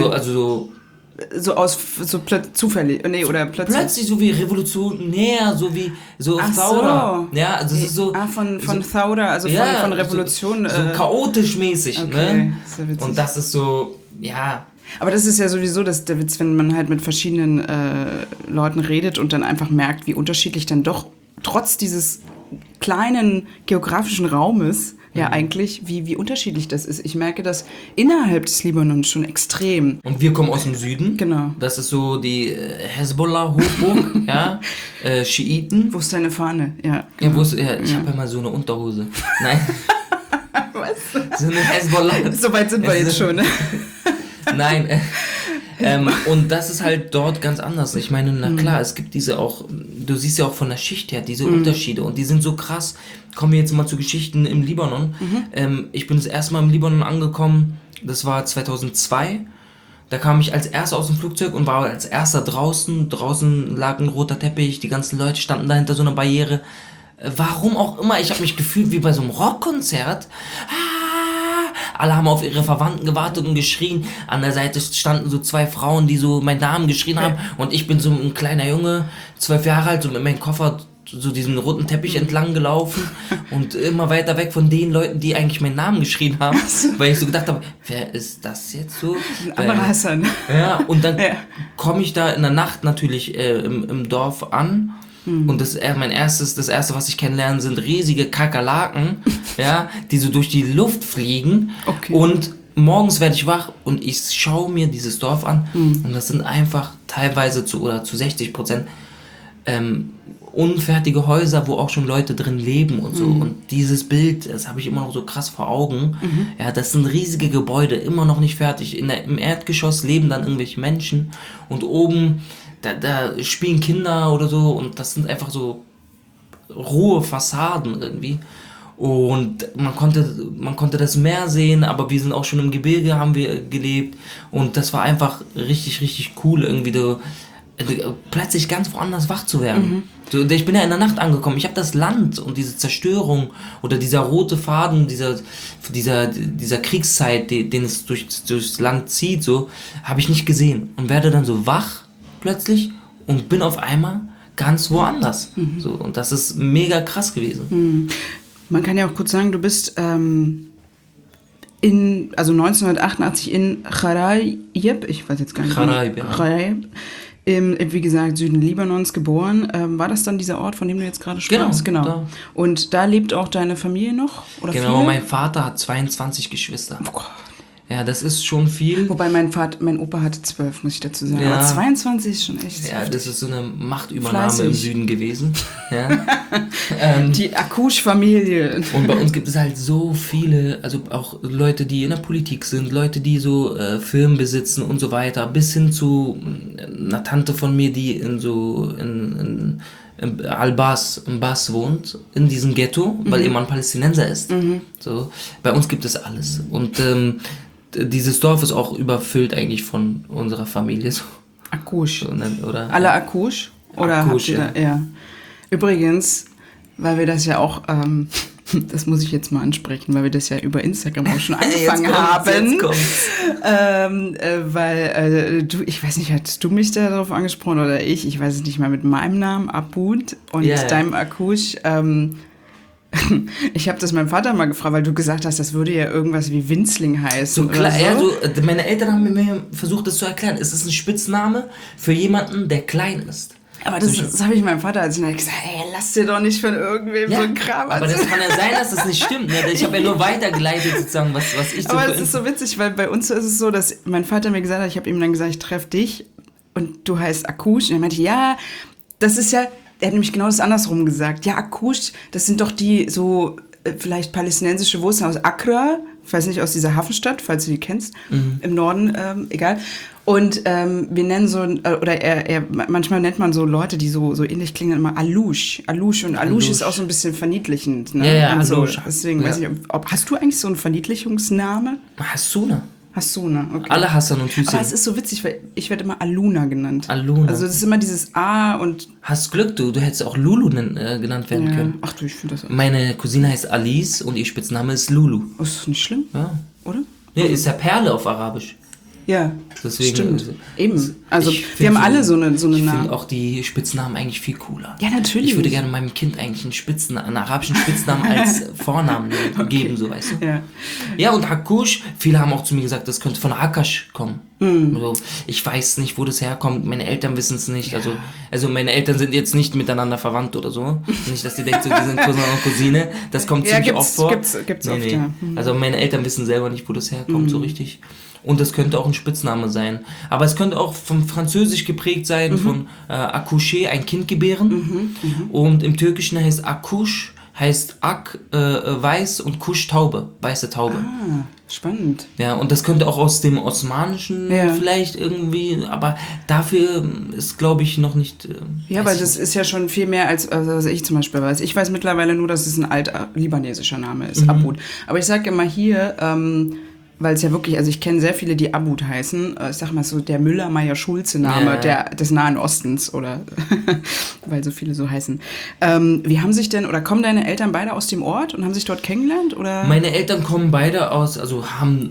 Zufällig, oder plötzlich. Plötzlich so wie revolutionär, so Thauran. Ja, also es ist so. Von Thauran, also von Revolution. So chaotisch mäßig, okay. Ne? Und das ist so, ja. Aber das ist ja sowieso der Witz, wenn man halt mit verschiedenen Leuten redet und dann einfach merkt, wie unterschiedlich dann doch trotz dieses kleinen geografischen Raumes eigentlich, wie unterschiedlich das ist. Ich merke das innerhalb des Libanons schon extrem. Und wir kommen aus dem Süden. Genau. Das ist so die Hezbollah-Hochburg, ja, Schiiten. Wo ist deine Fahne? Ja, ich habe ja mal so eine Unterhose. Nein. Was? So eine Hezbollah. So weit sind wir jetzt schon, ne? Nein, und das ist halt dort ganz anders. Ich meine, na klar, es gibt diese auch, du siehst ja auch von der Schicht her, diese Unterschiede und die sind so krass. Kommen wir jetzt mal zu Geschichten im Libanon. Ich bin das erste Mal im Libanon angekommen, das war 2002. Da kam ich als erster aus dem Flugzeug und war als erster draußen. Draußen lag ein roter Teppich, die ganzen Leute standen da hinter so einer Barriere. Warum auch immer, ich habe mich gefühlt wie bei so einem Rockkonzert. Alle haben auf ihre Verwandten gewartet und geschrien. An der Seite standen so 2 Frauen, die so meinen Namen geschrien haben. Und ich bin so ein kleiner Junge, 12 Jahre alt, so mit meinem Koffer so diesen roten Teppich entlang gelaufen. Und immer weiter weg von den Leuten, die eigentlich meinen Namen geschrien haben. Weil ich so gedacht habe, wer ist das jetzt so? Ein Hassan. Ja, und dann komme ich da in der Nacht natürlich im Dorf an. Und das erste, was ich kennenlerne, sind riesige Kakerlaken, ja, die so durch die Luft fliegen. Okay. Und morgens werde ich wach und ich schaue mir dieses Dorf an. Und das sind einfach teilweise zu 60% unfertige Häuser, wo auch schon Leute drin leben und so. Und dieses Bild, das habe ich immer noch so krass vor Augen. Ja, das sind riesige Gebäude, immer noch nicht fertig. Im Erdgeschoss leben dann irgendwelche Menschen und oben da spielen Kinder oder so und das sind einfach so rohe Fassaden irgendwie. Und man konnte das Meer sehen, aber wir sind auch schon im Gebirge, haben wir gelebt und das war einfach richtig, richtig cool irgendwie. plötzlich ganz woanders wach zu werden. So, ich bin ja in der Nacht angekommen. Ich habe das Land und diese Zerstörung oder dieser rote Faden dieser Kriegszeit, den es durchs Land zieht, so, habe ich nicht gesehen. Und werde dann so wach plötzlich und bin auf einmal ganz woanders. So, und das ist mega krass gewesen. Man kann ja auch kurz sagen, du bist also 1988 in Charaib, ich weiß jetzt gar nicht. Charaib, wie gesagt, Süden Libanons geboren. War das dann dieser Ort, von dem du jetzt gerade sprachst? Genau. Da. Und da lebt auch deine Familie noch? Oder genau, viele? Mein Vater hat 22 Geschwister. Oh Gott. Ja, das ist schon viel. Wobei mein Opa hatte 12, muss ich dazu sagen. Ja. Aber 22 ist schon echt. Ja, das ist so eine Machtübernahme im Süden gewesen. Ja. Die Akush-Familie. Und bei uns gibt es halt so viele, also auch Leute, die in der Politik sind, Leute, die so Firmen besitzen und so weiter, bis hin zu einer Tante von mir, die in Al-Bas im Bas wohnt, in diesem Ghetto, weil ihr Mann Palästinenser ist. So, bei uns gibt es alles. Und dieses Dorf ist auch überfüllt eigentlich von unserer Familie. So. Akush. Oder, alle Akush? Oder Akush, ja. Übrigens, weil wir das ja auch, das muss ich jetzt mal ansprechen, weil wir das ja über Instagram auch schon angefangen haben. Weil ich weiß nicht, hattest du mich da darauf angesprochen oder ich weiß es nicht mal, mit meinem Namen, Abud, und deinem Akush, ich habe das meinem Vater mal gefragt, weil du gesagt hast, das würde ja irgendwas wie Winzling heißen. So klar, meine Eltern haben mir versucht, das zu erklären. Es ist ein Spitzname für jemanden, der klein ist. Aber das habe ich meinem Vater als ich gesagt, ey, lass dir doch nicht von irgendwem so ein Kram. Aber das kann ja sein, dass das nicht stimmt. Ne? Ich habe ja nur weitergeleitet, sozusagen, was ich so. Aber es ist so witzig, weil bei uns ist es so, dass mein Vater mir gesagt hat, ich habe ihm dann gesagt, ich treffe dich und du heißt Akush. Und er meinte, ja, das ist ja. Er hat nämlich genau das andersrum gesagt. Ja, Akush, das sind doch die so vielleicht palästinensische Wurzeln aus Accra, ich weiß nicht, aus dieser Hafenstadt, falls du die kennst, im Norden, egal. Und wir nennen so, oder manchmal nennt man so Leute, die so ähnlich klingen, immer Alush. Und Alush ist auch so ein bisschen verniedlichend. Ne? Ja, also, Alush. Deswegen weiß ich, hast du eigentlich so einen Verniedlichungsname? Hassuna. Hassuna, okay. Alle Hassan und Hüseyin. Aber es ist so witzig, weil ich werde immer Aluna genannt. Aluna. Also das ist immer dieses A und... Hast Glück, du hättest auch Lulu genannt werden können. Ach du, ich finde das auch. Meine Cousine heißt Alice und ihr Spitzname ist Lulu. Oh, ist das nicht schlimm? Ja. Oder? Ja, ist ja Perle auf Arabisch. Ja, deswegen, stimmt. Eben. Also wir haben alle so eine Ich Namen. finde auch die Spitznamen eigentlich viel cooler. Ja, natürlich. Ich würde gerne meinem Kind eigentlich einen arabischen Spitznamen als Vornamen geben, so, weißt du? Ja. Ja, und Hakush, viele haben auch zu mir gesagt, das könnte von Akash kommen. Also, ich weiß nicht, wo das herkommt. Meine Eltern wissen es nicht. Ja. Also meine Eltern sind jetzt nicht miteinander verwandt oder so. Nicht, dass die denken, so, die sind Cousin und Cousine. Das kommt ziemlich oft vor. Gibt's oft, ja. Also meine Eltern wissen selber nicht, wo das herkommt, so richtig. Und das könnte auch ein Spitzname sein. Aber es könnte auch vom Französisch geprägt sein, von accoucher, ein Kind gebären. Und im Türkischen heißt Akush, heißt Ak, weiß und Kush, Taube, weiße Taube. Ah, spannend. Ja, und das könnte auch aus dem Osmanischen vielleicht irgendwie, aber dafür ist, glaube ich, noch nicht... ja, weil das ist ja schon viel mehr als ich zum Beispiel weiß. Ich weiß mittlerweile nur, dass es ein alt-libanesischer Name ist, Abud. Aber ich sage immer hier... weil es ja wirklich, also ich kenne sehr viele, die Abud heißen. Ich sag mal so, der Müller-Meyer-Schulze-Name des Nahen Ostens oder weil so viele so heißen. Wie haben sich denn, oder kommen deine Eltern beide aus dem Ort und haben sich dort kennengelernt? Oder? Meine Eltern kommen beide kamen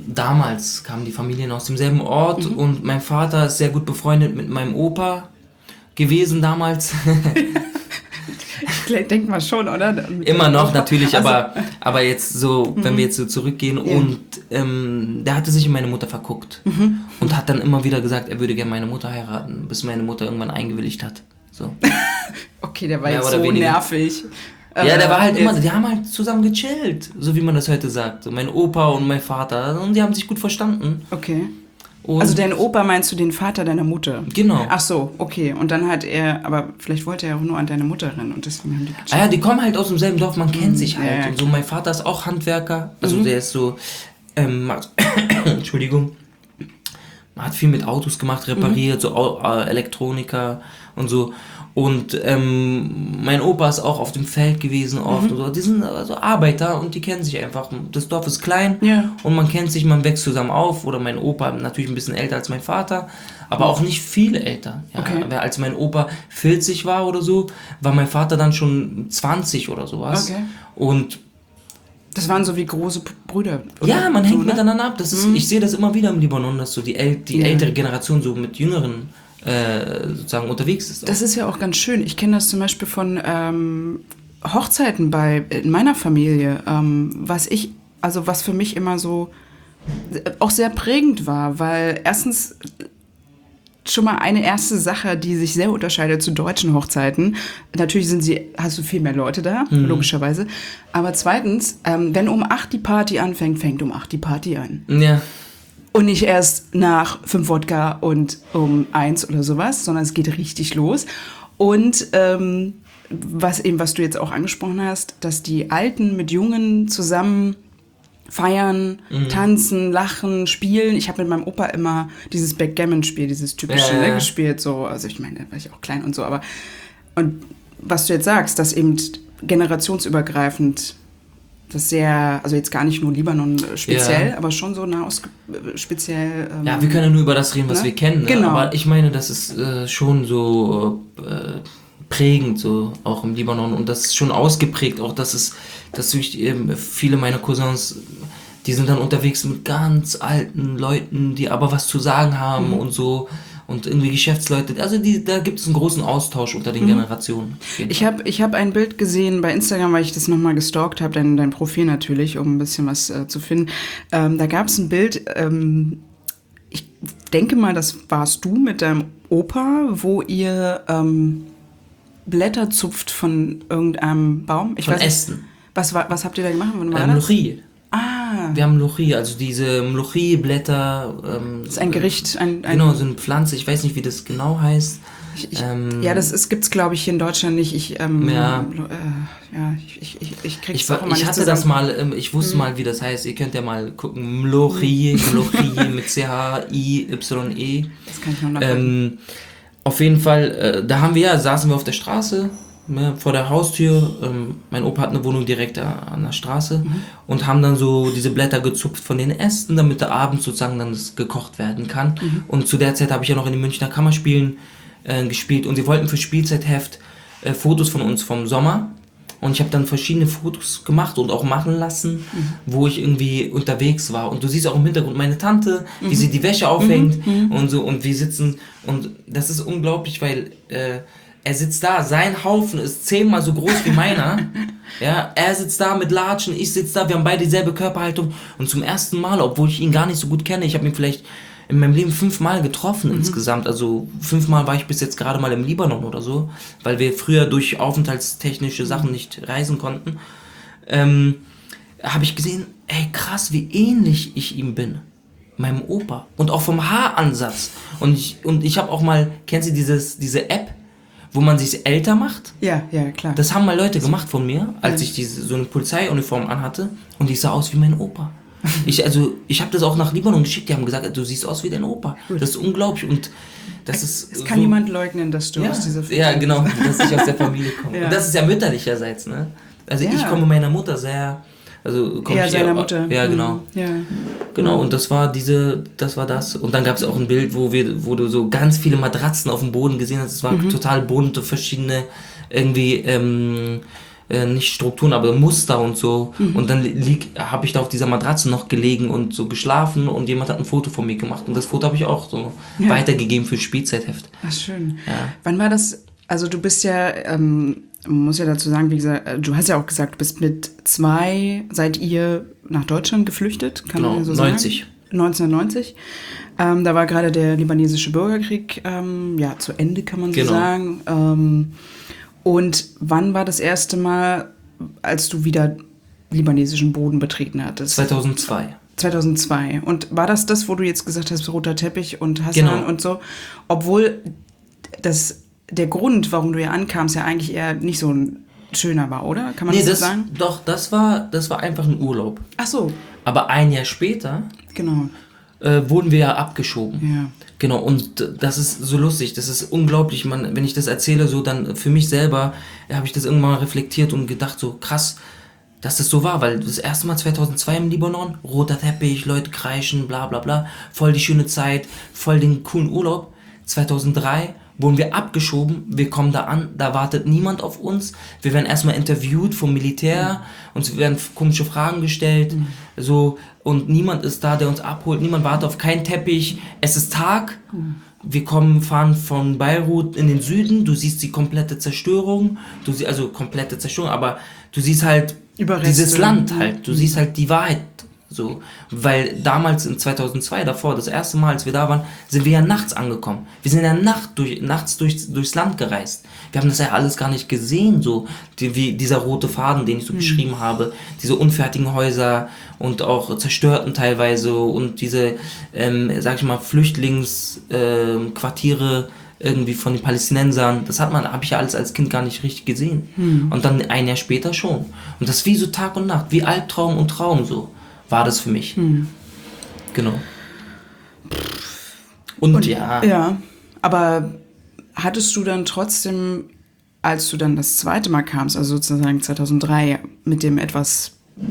die Familien aus demselben Ort und mein Vater ist sehr gut befreundet mit meinem Opa gewesen damals. Denkt man schon, oder? Immer noch, natürlich, aber jetzt so, wenn wir jetzt so zurückgehen und der hatte sich in meine Mutter verguckt und hat dann immer wieder gesagt, er würde gerne meine Mutter heiraten, bis meine Mutter irgendwann eingewilligt hat. So. Okay, der war jetzt so nervig. Ja, der war halt immer, die haben halt zusammen gechillt, so wie man das heute sagt. So mein Opa und mein Vater, und die haben sich gut verstanden. Okay. Also dein Opa meinst du den Vater deiner Mutter? Genau. Ach so, okay. Und dann hat aber vielleicht wollte er auch nur an deine Mutter rennen und deswegen haben die gechillt. Ja, die kommen halt aus demselben Dorf, man kennt sich halt. Ja, und so, mein Vater ist auch Handwerker, also der ist so, Entschuldigung, man hat viel mit Autos gemacht, repariert, so Elektroniker und so. Und mein Opa ist auch auf dem Feld gewesen oft. Und so. Die sind also Arbeiter und die kennen sich einfach. Das Dorf ist klein und man kennt sich, man wächst zusammen auf. Oder mein Opa, natürlich ein bisschen älter als mein Vater, aber auch nicht viel älter. Ja. Okay. Als mein Opa 40 war oder so, war mein Vater dann schon 20 oder sowas. Okay. Und das waren so wie große Brüder. Oder? ja, man so, hängt ne? miteinander ab. Das ist, ich sehe das immer wieder im Libanon, dass so die ältere Generation so mit Jüngeren sozusagen unterwegs ist. Das ist ja auch ganz schön. Ich kenne das zum Beispiel von Hochzeiten in meiner Familie, was für mich immer so auch sehr prägend war, weil erstens schon mal eine erste Sache, die sich sehr unterscheidet zu deutschen Hochzeiten. Natürlich hast du viel mehr Leute da, logischerweise. Aber zweitens, wenn um 8 die Party anfängt, fängt um 8 die Party an. Ja. Und nicht erst nach 5 Wodka und um 1 oder sowas, sondern es geht richtig los. Und was du jetzt auch angesprochen hast, dass die Alten mit Jungen zusammen feiern, tanzen, lachen, spielen. Ich habe mit meinem Opa immer dieses Backgammon-Spiel, dieses typische gespielt. So. Also ich meine, da war ich auch klein und so. Und was du jetzt sagst, dass eben generationsübergreifend das sehr, also jetzt gar nicht nur Libanon speziell, aber schon so Nahost speziell. Ja, wir können ja nur über das reden, was wir kennen. Ne? Genau. Aber ich meine, das ist schon so prägend, so auch im Libanon. Und das ist schon ausgeprägt, auch dass viele meiner Cousins, die sind dann unterwegs mit ganz alten Leuten, die aber was zu sagen haben und so. Und irgendwie Geschäftsleute, also da gibt es einen großen Austausch unter den Generationen. Ich hab ein Bild gesehen bei Instagram, weil ich das nochmal gestalkt habe, dein Profil natürlich, um ein bisschen was zu finden. Da gab es ein Bild, ich denke mal, das warst du mit deinem Opa, wo ihr Blätter zupft von irgendeinem Baum. Von Ästen. Was habt ihr da gemacht? Wann war das? Mluchi. Ah. Wir haben Mluchi, also diese Mluchi-Blätter. Das ist ein Gericht. Genau, so eine Pflanze, ich weiß nicht, wie das genau heißt. Gibt's, glaube ich, hier in Deutschland nicht. Ich krieg's auch immer nicht zusammen. Ich wusste mal, wie das heißt. Ihr könnt ja mal gucken. Mluchi mit C-H-I-Y-E. Das kann ich noch nachgucken. Auf jeden Fall, saßen wir auf der Straße, vor der Haustür. Mein Opa hat eine Wohnung direkt an der Straße und haben dann so diese Blätter gezupft von den Ästen, damit da abends sozusagen dann das gekocht werden kann. Und zu der Zeit habe ich ja noch in den Münchner Kammerspielen gespielt und sie wollten für Spielzeitheft Fotos von uns vom Sommer. Und ich habe dann verschiedene Fotos gemacht und auch machen lassen, wo ich irgendwie unterwegs war. Und du siehst auch im Hintergrund meine Tante, wie sie die Wäsche aufhängt und so. Und wir sitzen, und das ist unglaublich, weil er sitzt da, sein Haufen ist 10-mal so groß wie meiner. Ja, er sitzt da mit Latschen, ich sitze da, wir haben beide dieselbe Körperhaltung. Und zum ersten Mal, obwohl ich ihn gar nicht so gut kenne, ich habe ihn vielleicht in meinem Leben 5-mal getroffen insgesamt. Also 5-mal war ich bis jetzt gerade mal im Libanon oder so, weil wir früher durch aufenthaltstechnische Sachen nicht reisen konnten. Habe ich gesehen, ey krass, wie ähnlich ich ihm bin. Meinem Opa. Und auch vom Haaransatz. Und ich habe auch mal, kennst du diese App, wo man sich älter macht? Ja, klar. Das haben mal Leute gemacht von mir, als ich so eine Polizeiuniform anhatte. Und ich sah aus wie mein Opa. Ich habe das auch nach Libanon geschickt, die haben gesagt, du siehst aus wie dein Opa. Das ist unglaublich und es kann niemand leugnen, dass du aus dieser Familie ja, genau, dass ich aus der Familie komme. Und das ist ja mütterlicherseits, ne? Also ich komme meiner Mutter sehr, seiner Mutter. Ja, genau. Ja. Genau, und das war das. Und dann gab es auch ein Bild, wo du so ganz viele Matratzen auf dem Boden gesehen hast. Es waren total bunte, verschiedene irgendwie nicht Strukturen, aber Muster und so. Und dann habe ich da auf dieser Matratze noch gelegen und so geschlafen und jemand hat ein Foto von mir gemacht. Und das Foto habe ich auch so weitergegeben für Spielzeitheft. Ach, schön. Ja. Wann war das? Also du bist ja, man muss ja dazu sagen, wie gesagt, du hast ja auch gesagt, du bist mit 2, seid ihr nach Deutschland geflüchtet? Kann man so sagen? 1990. Da war gerade der libanesische Bürgerkrieg zu Ende, kann man so sagen. Und wann war das erste Mal, als du wieder libanesischen Boden betreten hattest? 2002. Und war das, wo du jetzt gesagt hast, roter Teppich und Hassan und so? Obwohl der Grund, warum du hier ankamst, ja eigentlich eher nicht so ein schöner war, oder? Kann man das so sagen? Doch, das war einfach ein Urlaub. Ach so. Aber ein Jahr später wurden wir ja abgeschoben. Ja. Genau, und das ist so lustig, das ist unglaublich, wenn ich das erzähle, so dann für mich selber habe ich das irgendwann mal reflektiert und gedacht, so krass, dass das so war, weil das erste Mal 2002 im Libanon, roter Teppich, Leute kreischen, bla bla bla, voll die schöne Zeit, voll den coolen Urlaub. 2003 wurden wir abgeschoben, wir kommen da an, da wartet niemand auf uns, wir werden erstmal interviewt vom Militär, uns werden komische Fragen gestellt, so, und niemand ist da, der uns abholt, niemand wartet auf keinen Teppich, es ist Tag, wir fahren von Beirut in den Süden, du siehst die komplette Zerstörung, also komplette Zerstörung, aber du siehst halt Überreste. Dieses Land halt, du siehst halt die Wahrheit, so, weil damals in 2002, davor, das erste Mal, als wir da waren, sind wir ja nachts angekommen. Wir sind ja nachts durchs Land gereist. Wir haben das ja alles gar nicht gesehen, so, wie dieser rote Faden, den ich so beschrieben habe, diese unfertigen Häuser und auch zerstörten teilweise und diese, sag ich mal, Flüchtlingsquartiere irgendwie von den Palästinensern, habe ich ja alles als Kind gar nicht richtig gesehen. Und dann ein Jahr später schon. Und das ist wie so Tag und Nacht, wie Albtraum und Traum, so war das für mich. Genau. Und ja. Ja, aber hattest du dann trotzdem, als du dann das zweite Mal kamst, also sozusagen 2003, mit dem etwas,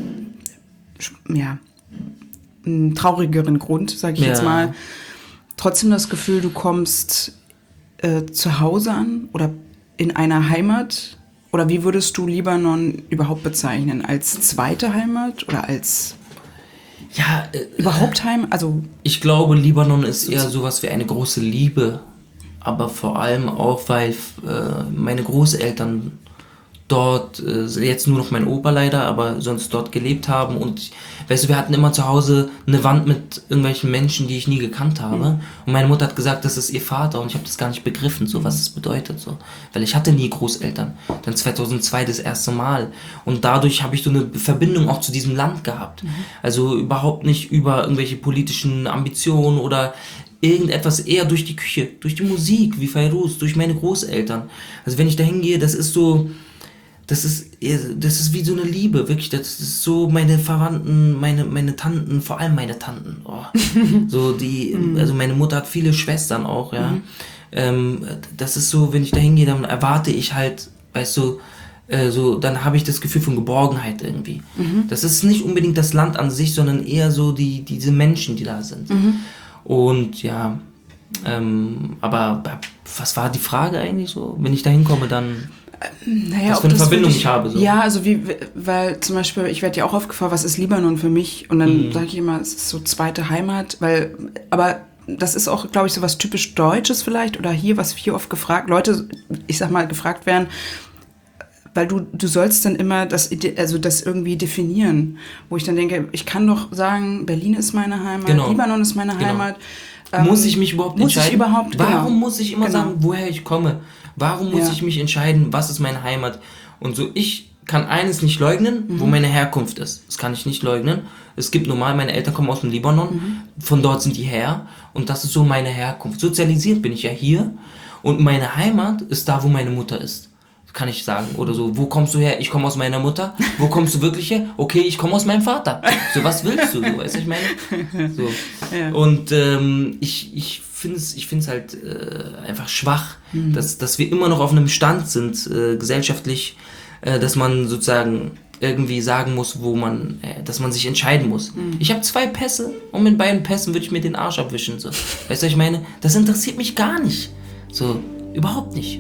ja, einen traurigeren Grund, sag ich jetzt mal, trotzdem das Gefühl, du kommst zu Hause an oder in einer Heimat? Oder wie würdest du Libanon überhaupt bezeichnen? Als zweite Heimat oder als überhaupt Heimat? Also ich glaube, Libanon ist eher sowas wie eine große Liebe. Aber vor allem auch, weil meine Großeltern dort, jetzt nur noch mein Opa leider, aber sonst dort gelebt haben. Und weißt du, wir hatten immer zu Hause eine Wand mit irgendwelchen Menschen, die ich nie gekannt habe. Und meine Mutter hat gesagt, das ist ihr Vater, und ich habe das gar nicht begriffen, so was das bedeutet, so, weil ich hatte nie Großeltern. Dann 2002 das erste Mal, und dadurch habe ich so eine Verbindung auch zu diesem Land gehabt. Also überhaupt nicht über irgendwelche politischen Ambitionen oder irgendetwas, eher durch die Küche, durch die Musik, wie Fairuz, durch meine Großeltern. Also wenn ich da hingehe, das ist so, das ist wie so eine Liebe, wirklich. Das ist so meine Verwandten, meine Tanten, vor allem meine Tanten. Oh. So also meine Mutter hat viele Schwestern auch, ja. Das ist so, wenn ich da hingehe, dann erwarte ich halt, weißt du, so, dann habe ich das Gefühl von Geborgenheit irgendwie. Das ist nicht unbedingt das Land an sich, sondern eher so diese Menschen, die da sind. Und ja, aber was war die Frage eigentlich so? Wenn ich da hinkomme, dann was für eine Verbindung ich habe. So. Ja, also weil zum Beispiel, ich werde ja auch oft gefragt, was ist Libanon für mich? Und dann sage ich immer, es ist so zweite Heimat, aber das ist auch, glaube ich, so was typisch Deutsches vielleicht, oder hier, was hier oft Leute, ich sag mal, gefragt werden, weil du sollst dann immer das irgendwie definieren, wo ich dann denke, ich kann doch sagen, Berlin ist meine Heimat, genau. Libanon ist meine Heimat. Muss ich mich überhaupt entscheiden? Warum muss ich immer sagen, woher ich komme? Warum muss ich mich entscheiden, was ist meine Heimat? Und so, ich kann eines nicht leugnen, wo meine Herkunft ist. Das kann ich nicht leugnen. Es gibt meine Eltern kommen aus dem Libanon, von dort sind die her, und das ist so meine Herkunft. Sozialisiert bin ich ja hier, und meine Heimat ist da, wo meine Mutter ist. Kann ich sagen, oder so, wo kommst du her? Ich komme aus meiner Mutter. Wo kommst du wirklich her? Okay, ich komme aus meinem Vater. So, was willst du? So, weißt du, ich meine? So. Ja. Und ich finde es halt einfach schwach, dass wir immer noch auf einem Stand sind, gesellschaftlich, dass man sozusagen irgendwie sagen muss, dass man sich entscheiden muss. Ich habe 2 Pässe, und mit beiden Pässen würde ich mir den Arsch abwischen. So. Weißt du, was ich meine? Das interessiert mich gar nicht. So, überhaupt nicht.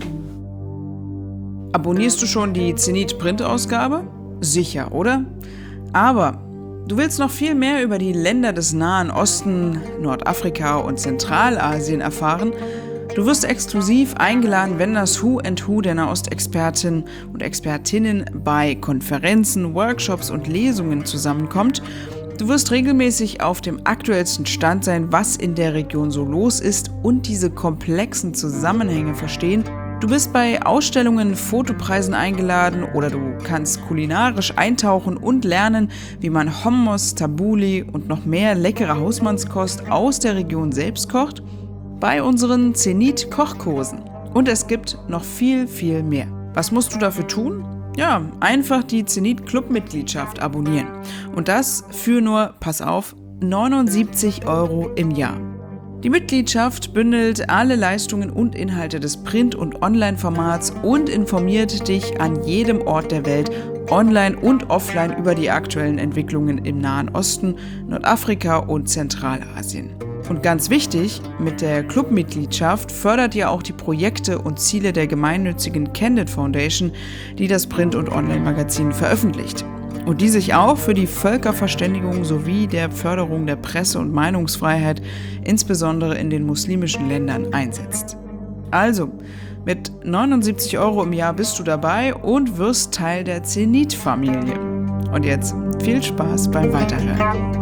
Abonnierst du schon die Zenit-Print-Ausgabe? Sicher, oder? Aber du willst noch viel mehr über die Länder des Nahen Osten, Nordafrika und Zentralasien erfahren? Du wirst exklusiv eingeladen, wenn das Who and Who der Nahostexperten und Expertinnen bei Konferenzen, Workshops und Lesungen zusammenkommt. Du wirst regelmäßig auf dem aktuellsten Stand sein, was in der Region so los ist, und diese komplexen Zusammenhänge verstehen. Du bist bei Ausstellungen, Fotopreisen eingeladen, oder du kannst kulinarisch eintauchen und lernen, wie man Hummus, Tabbouleh und noch mehr leckere Hausmannskost aus der Region selbst kocht, bei unseren Zenit-Kochkursen. Und es gibt noch viel, viel mehr. Was musst du dafür tun? Ja, einfach die Zenit-Club-Mitgliedschaft abonnieren. Und das für nur, pass auf, 79 € im Jahr. Die Mitgliedschaft bündelt alle Leistungen und Inhalte des Print- und Online-Formats und informiert dich an jedem Ort der Welt, online und offline, über die aktuellen Entwicklungen im Nahen Osten, Nordafrika und Zentralasien. Und ganz wichtig, mit der Clubmitgliedschaft fördert ihr auch die Projekte und Ziele der gemeinnützigen Candid Foundation, die das Print- und Online-Magazin veröffentlicht. Und die sich auch für die Völkerverständigung sowie der Förderung der Presse- und Meinungsfreiheit, insbesondere in den muslimischen Ländern, einsetzt. Also, mit 79 € im Jahr bist du dabei und wirst Teil der Zenit-Familie. Und jetzt viel Spaß beim Weiterhören.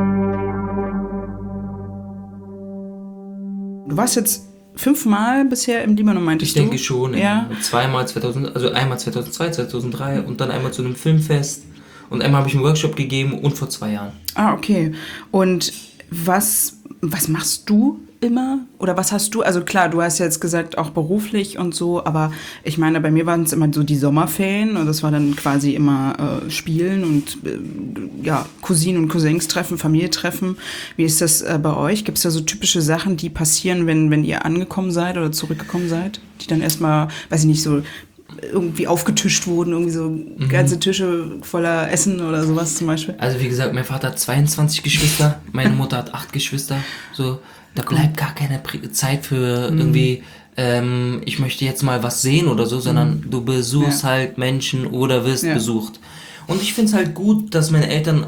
Du warst jetzt 5-mal bisher im Libanon, meintest Ich du? denke schon. Ja. Zweimal 2000, also einmal 2002, 2003 und dann einmal zu einem Filmfest. Und einmal habe ich einen Workshop gegeben und vor 2 Jahren. Ah, okay. Und was machst du immer? Oder was hast du? Also klar, du hast jetzt gesagt, auch beruflich und so, aber ich meine, bei mir waren es immer so die Sommerferien und das war dann quasi immer Spielen und Cousinen und Cousins treffen, Familie treffen. Wie ist das bei euch? Gibt es da so typische Sachen, die passieren, wenn ihr angekommen seid oder zurückgekommen seid? Die dann erstmal, weiß ich nicht, so irgendwie aufgetischt wurden, irgendwie so ganze Tische voller Essen oder sowas zum Beispiel? Also wie gesagt, mein Vater hat 22 Geschwister, meine Mutter hat 8 Geschwister. So, da bleibt gar keine Zeit für irgendwie, ich möchte jetzt mal was sehen oder so, sondern du besuchst halt Menschen oder wirst besucht. Und ich finde es halt gut, dass meine Eltern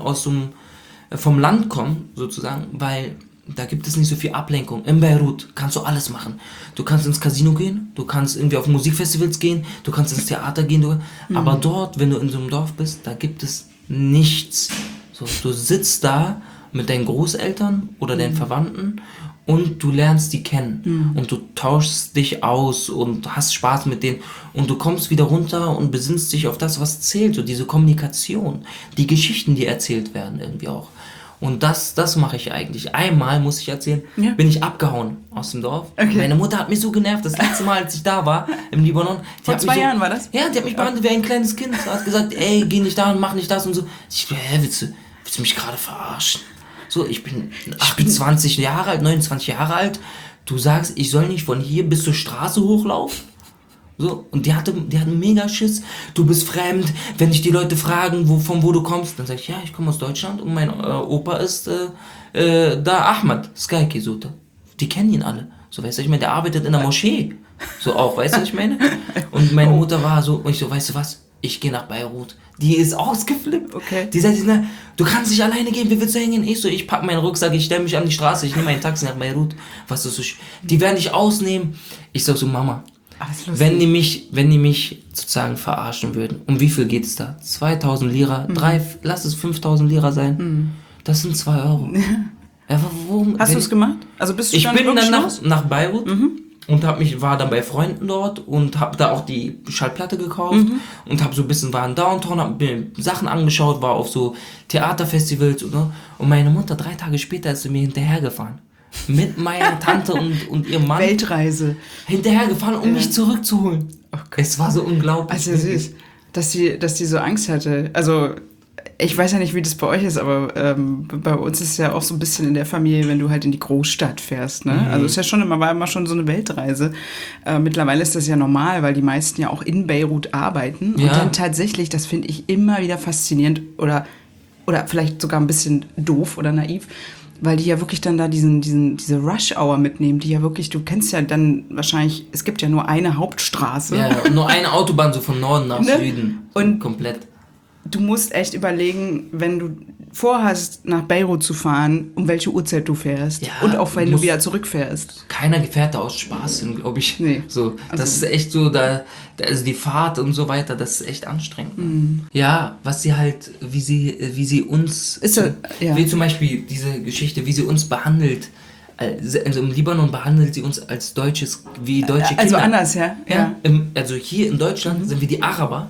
vom Land kommen, sozusagen, weil da gibt es nicht so viel Ablenkung. In Beirut kannst du alles machen. Du kannst ins Casino gehen, du kannst irgendwie auf Musikfestivals gehen, du kannst ins Theater gehen. Aber dort, wenn du in so einem Dorf bist, da gibt es nichts. So, du sitzt da mit deinen Großeltern oder deinen Verwandten und du lernst die kennen. Und du tauschst dich aus und hast Spaß mit denen. Und du kommst wieder runter und besinnst dich auf das, was zählt. So diese Kommunikation, die Geschichten, die erzählt werden irgendwie auch. Und das mache ich eigentlich. Einmal, muss ich erzählen, bin ich abgehauen aus dem Dorf. Okay. Meine Mutter hat mich so genervt, das letzte Mal, als ich da war, im Libanon. Vor 2 Jahren war das? Ja, die hat mich behandelt wie ein kleines Kind. Sie hat gesagt, ey, geh nicht da und mach nicht das und so. Ich so, willst du mich gerade verarschen? So, ich bin 28 Jahre alt, 29 Jahre alt. Du sagst, ich soll nicht von hier bis zur Straße hochlaufen? So, und die hatte mega Schiss. Du bist fremd. Wenn dich die Leute fragen, von wo du kommst, dann sag ich, ja, ich komme aus Deutschland und mein Opa ist da Ahmad, Skyke, so. Die kennen ihn alle. So, weißt du, ich meine, der arbeitet in der Moschee. So auch, weißt du, was ich meine? Und meine Mutter war so, und ich so, weißt du was? Ich gehe nach Beirut. Die ist ausgeflippt. Okay. Die sagt, du kannst nicht alleine gehen, wie willst du hingehen? Ich pack meinen Rucksack, ich stelle mich an die Straße, ich nehme ein Taxi nach Beirut. Was ist so? Die werden dich ausnehmen. Ich sag so, Mama, wenn die mich sozusagen verarschen würden, um wie viel geht es da? 2000 Lira, lass es 5000 Lira sein. Das sind 2 €. Ja, hast du es gemacht? Also bist du ich bin dann nach Beirut und war dann bei Freunden dort und habe da auch die Schallplatte gekauft und habe so ein bisschen, war in Downtown, habe mir Sachen angeschaut, war auf so Theaterfestivals und meine Mutter 3 Tage später ist sie mir hinterhergefahren. Mit meiner Tante und ihrem Mann. Weltreise. Hinterhergefahren, um mich zurückzuholen. Okay. Es war so unglaublich. Also süß, dass die so Angst hatte. Also ich weiß ja nicht, wie das bei euch ist, aber bei uns ist es ja auch so ein bisschen in der Familie, wenn du halt in die Großstadt fährst. Ne? Also es ist ja war immer schon so eine Weltreise. Mittlerweile ist das ja normal, weil die meisten ja auch in Beirut arbeiten. Und dann tatsächlich, das finde ich immer wieder faszinierend oder vielleicht sogar ein bisschen doof oder naiv, weil die ja wirklich dann da diese Rush-Hour mitnehmen, die ja wirklich, du kennst ja dann wahrscheinlich, es gibt ja nur eine Hauptstraße. Ja, und nur eine Autobahn so von Norden nach Süden. Und komplett. Du musst echt überlegen, wenn du vorhast, nach Beirut zu fahren, um welche Uhrzeit du fährst. Ja, und auch wenn du wieder zurückfährst. Keiner fährt da aus Spaß hin, glaube ich. Nee. So, das ist echt so, also die Fahrt und so weiter, das ist echt anstrengend. Ja, was sie halt, wie sie uns, wie zum Beispiel diese Geschichte, wie sie uns behandelt. Also im Libanon behandelt sie uns als deutsche Kinder. Also anders, ja. Also hier in Deutschland sind wir die Araber.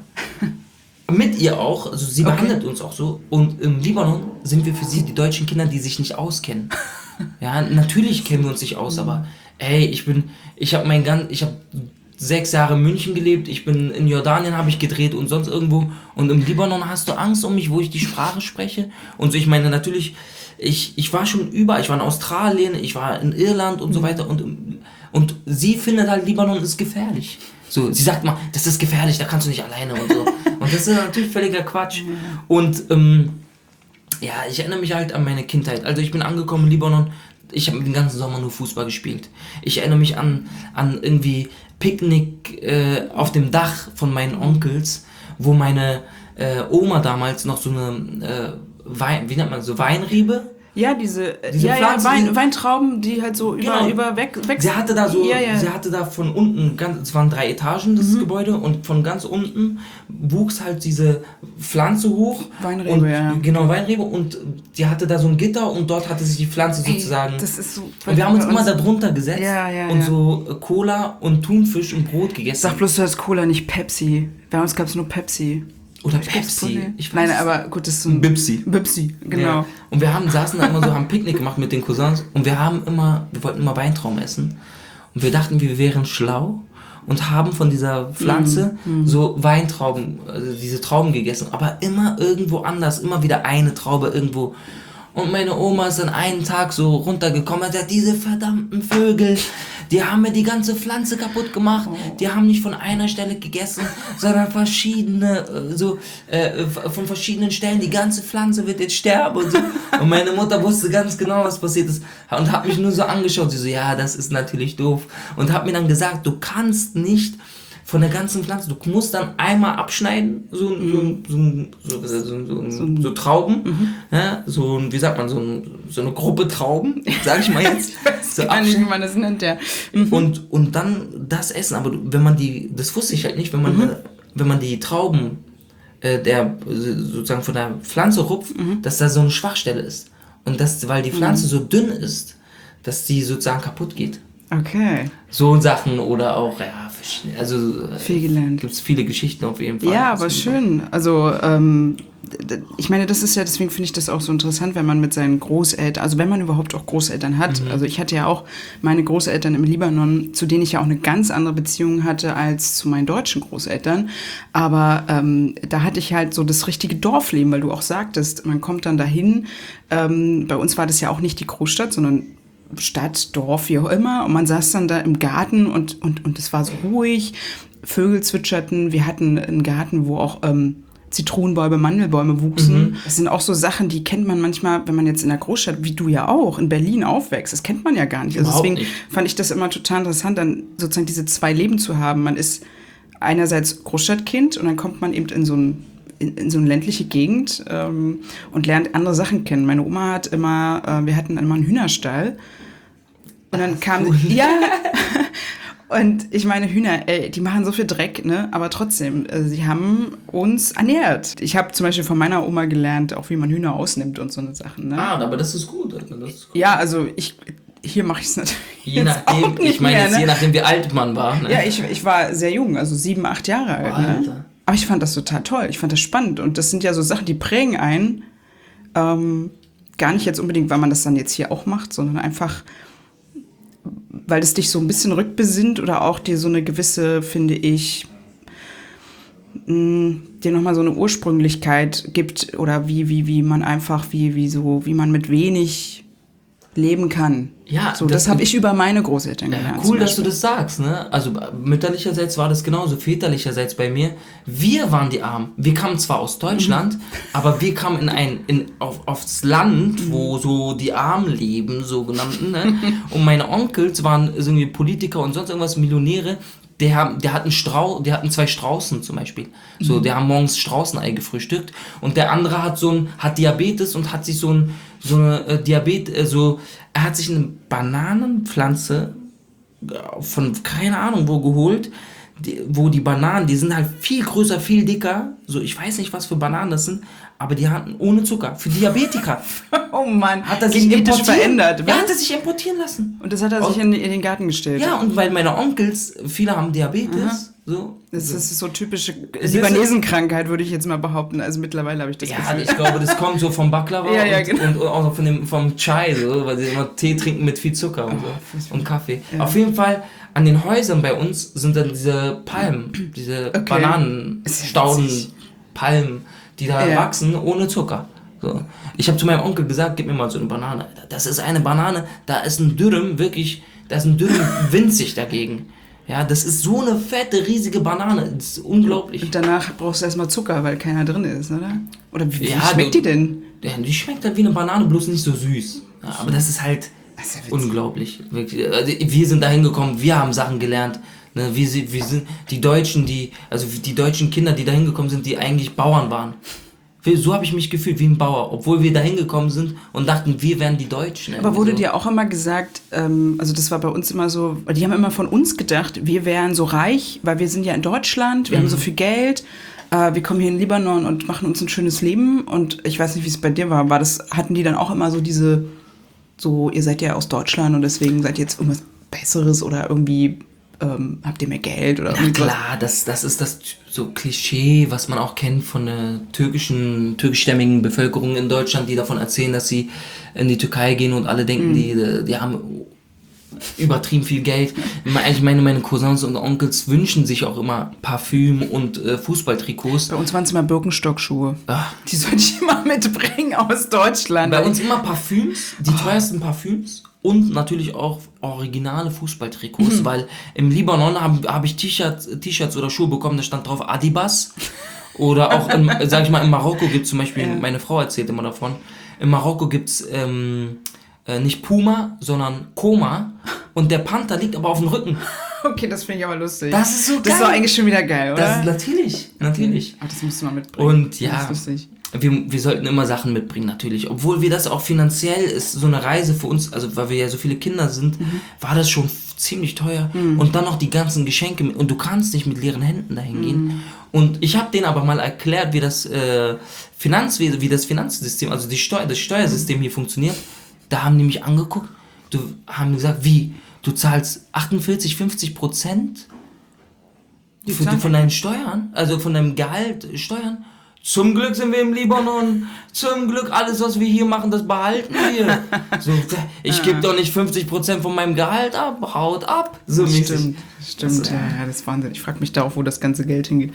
Mit ihr auch, also sie behandelt uns auch so. Und im Libanon sind wir für sie die deutschen Kinder, die sich nicht auskennen. Ja, natürlich kennen wir uns nicht aus, aber ey, ich habe 6 Jahre in München gelebt, ich bin in Jordanien, habe ich gedreht und sonst irgendwo. Und im Libanon hast du Angst um mich, wo ich die Sprache spreche. Und so, ich meine, natürlich, ich war schon überall, ich war in Australien, ich war in Irland und so weiter. Und sie findet halt, Libanon ist gefährlich. So, sie sagt mal, das ist gefährlich, da kannst du nicht alleine und so. Und das ist natürlich völliger Quatsch. Und ja, ich erinnere mich halt an meine Kindheit. Also ich bin angekommen in Libanon, ich habe den ganzen Sommer nur Fußball gespielt. Ich erinnere mich an irgendwie Picknick auf dem Dach von meinen Onkels, wo meine Oma damals noch so eine Weinrebe? Ja, diese Pflanzen, Weintrauben, die halt so über wechseln. Sie hatte da sie hatte da von unten, es waren 3 Etagen, das Gebäude, und von ganz unten wuchs halt diese Pflanze hoch. Weinrebe, und, ja. Genau, Weinrebe, und die hatte da so ein Gitter und dort hatte sich die Pflanze sozusagen. Das ist so. Und wir haben uns immer da drunter gesetzt und ja. so Cola und Thunfisch und Brot gegessen. Sag bloß, du hast Cola, nicht Pepsi. Bei uns gab es nur Pepsi. Oder Pepsi. Ich weiß. Nein, aber gut, das ist so ein... Bipsi. Bipsi, genau. Ja. Und wir saßen da immer so, haben Picknick gemacht mit den Cousins und wir wollten immer Weintrauben essen. Und wir dachten, wir wären schlau und haben von dieser Pflanze so Weintrauben, also diese Trauben gegessen. Aber immer irgendwo anders, immer wieder eine Traube irgendwo. Und meine Oma ist dann einen Tag so runtergekommen und hat gesagt, diese verdammten Vögel, die haben mir die ganze Pflanze kaputt gemacht. Die haben nicht von einer Stelle gegessen, sondern von verschiedenen Stellen. Die ganze Pflanze wird jetzt sterben und so. Und meine Mutter wusste ganz genau, was passiert ist. Und hat mich nur so angeschaut. Sie so, ja, das ist natürlich doof. Und hat mir dann gesagt, du kannst nicht von der ganzen Pflanze, du musst dann einmal abschneiden, so Trauben, ja, wie sagt man, so eine Gruppe Trauben, sag ich mal jetzt. Ich weiß nicht, wie man das nennt, ja. Und dann das essen, aber wenn man das wusste ich halt nicht, wenn man die Trauben sozusagen von der Pflanze rupft, dass da so eine Schwachstelle ist. Und weil die Pflanze so dünn ist, dass die sozusagen kaputt geht. Okay. So Sachen oder auch, viel gelernt. Gibt es viele Geschichten auf jeden Fall. Ja, aber schön. Also, ich meine, das ist ja, deswegen finde ich das auch so interessant, wenn man mit seinen Großeltern, also wenn man überhaupt auch Großeltern hat. Also ich hatte ja auch meine Großeltern im Libanon, zu denen ich ja auch eine ganz andere Beziehung hatte als zu meinen deutschen Großeltern. Aber da hatte ich halt so das richtige Dorfleben, weil du auch sagtest, man kommt dann dahin. Bei uns war das ja auch nicht die Großstadt, sondern Stadt, Dorf, wie auch immer. Und man saß dann da im Garten und es war so ruhig. Vögel zwitscherten. Wir hatten einen Garten, wo auch Zitronenbäume, Mandelbäume wuchsen. Das sind auch so Sachen, die kennt man manchmal, wenn man jetzt in der Großstadt, wie du ja auch, in Berlin aufwächst. Das kennt man ja gar nicht. Also deswegen fand ich das immer total interessant, dann sozusagen diese 2 Leben zu haben. Man ist einerseits Großstadtkind und dann kommt man eben in so eine ländliche Gegend und lernt andere Sachen kennen. Meine Oma hat wir hatten immer einen Hühnerstall. Und dann kam, ja, und ich meine, Hühner, die machen so viel Dreck, ne? Aber trotzdem, sie haben uns ernährt. Ich habe zum Beispiel von meiner Oma gelernt, auch wie man Hühner ausnimmt und so eine Sachen, ne? Aber das ist gut. Ja, also hier mache ich es natürlich. Je nachdem, wie alt man war. Ne? Ja, ich war sehr jung, also 7, 8 Jahre alt. Ne? Aber ich fand das total toll. Ich fand das spannend. Und das sind ja so Sachen, die prägen einen. Gar nicht jetzt unbedingt, weil man das dann jetzt hier auch macht, sondern einfach, weil es dich so ein bisschen rückbesinnt oder auch dir so eine gewisse, finde ich, dir nochmal so eine Ursprünglichkeit gibt oder wie man einfach, wie man mit wenig leben kann. Ja, so, das habe ich über meine Großeltern gelernt. Cool, dass du das sagst, ne? Also mütterlicherseits war das genauso, väterlicherseits bei mir. Wir waren die Armen. Wir kamen zwar aus Deutschland, aber wir kamen aufs Land, wo so die Armen leben, sogenannten, ne? Und meine Onkels waren irgendwie Politiker und sonst irgendwas, Millionäre. Die hatten 2 Straußen zum Beispiel. So, die haben morgens Straußenei gefrühstückt und der andere hat Diabetes und hat sich er hat sich eine Bananenpflanze von keine Ahnung wo geholt, wo die Bananen, die sind halt viel größer, viel dicker. So, ich weiß nicht, was für Bananen das sind, aber die hatten ohne Zucker. Für Diabetiker. Oh Mann, hat er sich verändert. Ja, hat er sich importieren lassen. Und das hat er sich in den Garten gestellt. Ja, und weil meine Onkels, viele haben Diabetes. So. Das ist so typische Libanesenkrankheit, würde ich jetzt mal behaupten. Also mittlerweile habe ich das Gefühl. Ja, ich glaube, das kommt so vom Baklava genau. und auch vom Chai, so, weil sie immer Tee trinken mit viel Zucker und so und Kaffee. Ja. Auf jeden Fall, an den Häusern bei uns sind dann diese Palmen, diese Bananenstauden, Palmen, die da wachsen ohne Zucker. So. Ich habe zu meinem Onkel gesagt, gib mir mal so eine Banane. Das ist eine Banane, da ist ein Dürüm winzig dagegen. Ja, das ist so eine fette, riesige Banane. Das ist unglaublich. Und danach brauchst du erstmal Zucker, weil keiner drin ist, oder? Oder wie schmeckt die denn? Ja, die schmeckt halt wie eine Banane, bloß nicht so süß. Ja, aber das ist halt unglaublich. Wirklich. Also wir sind da hingekommen, wir haben Sachen gelernt. Ne, wir sind die Deutschen, die deutschen Kinder, die da hingekommen sind, die eigentlich Bauern waren. So habe ich mich gefühlt wie ein Bauer, obwohl wir da hingekommen sind und dachten, wir wären die Deutschen. Aber wurde dir auch immer gesagt, also das war bei uns immer so, die haben immer von uns gedacht, wir wären so reich, weil wir sind ja in Deutschland, wir haben so viel Geld, wir kommen hier in Libanon und machen uns ein schönes Leben. Und ich weiß nicht, wie es bei dir war, hatten die dann auch immer so ihr seid ja aus Deutschland und deswegen seid ihr jetzt irgendwas Besseres oder irgendwie habt ihr mehr Geld oder irgendwas? Klar, das ist das so Klischee, was man auch kennt von der türkischstämmigen Bevölkerung in Deutschland, die davon erzählen, dass sie in die Türkei gehen und alle denken, die haben übertrieben viel Geld. Eigentlich meine Cousins und Onkels wünschen sich auch immer Parfüm und Fußballtrikots. Bei uns waren es immer Birkenstock-Schuhe. Die sollte ich immer mitbringen aus Deutschland. Bei uns immer Parfüms, die teuersten Parfüms. Und natürlich auch originale Fußballtrikots, weil im Libanon hab ich T-Shirts oder Schuhe bekommen, da stand drauf Adibas. Oder auch, in Marokko gibt es zum Beispiel, meine Frau erzählt immer davon, in Marokko gibt es nicht Puma, sondern Koma. Und der Panther liegt aber auf dem Rücken. Okay, das finde ich aber lustig. Das ist so geil. Das ist doch eigentlich schon wieder geil, oder? Natürlich. Aber das musst du mal mitbringen. Und ja, das ist lustig. Wir sollten immer Sachen mitbringen, natürlich. Obwohl wir das auch finanziell ist, so eine Reise für uns, also weil wir ja so viele Kinder sind, war das schon ziemlich teuer. Und dann noch die ganzen Geschenke mit, und du kannst nicht mit leeren Händen dahin gehen. Und ich habe denen aber mal erklärt, wie das Finanzsystem, also das Steuersystem hier funktioniert. Da haben die mich angeguckt, haben gesagt, wie? Du zahlst 48-50% von deinen Steuern, also von deinem Gehalt Steuern. Zum Glück sind wir im Libanon. Zum Glück, alles, was wir hier machen, das behalten wir. So, ich gebe doch nicht 50% von meinem Gehalt ab. Haut ab. So Stimmt. Ja, das ist Wahnsinn. Ich frage mich da auch, wo das ganze Geld hingeht.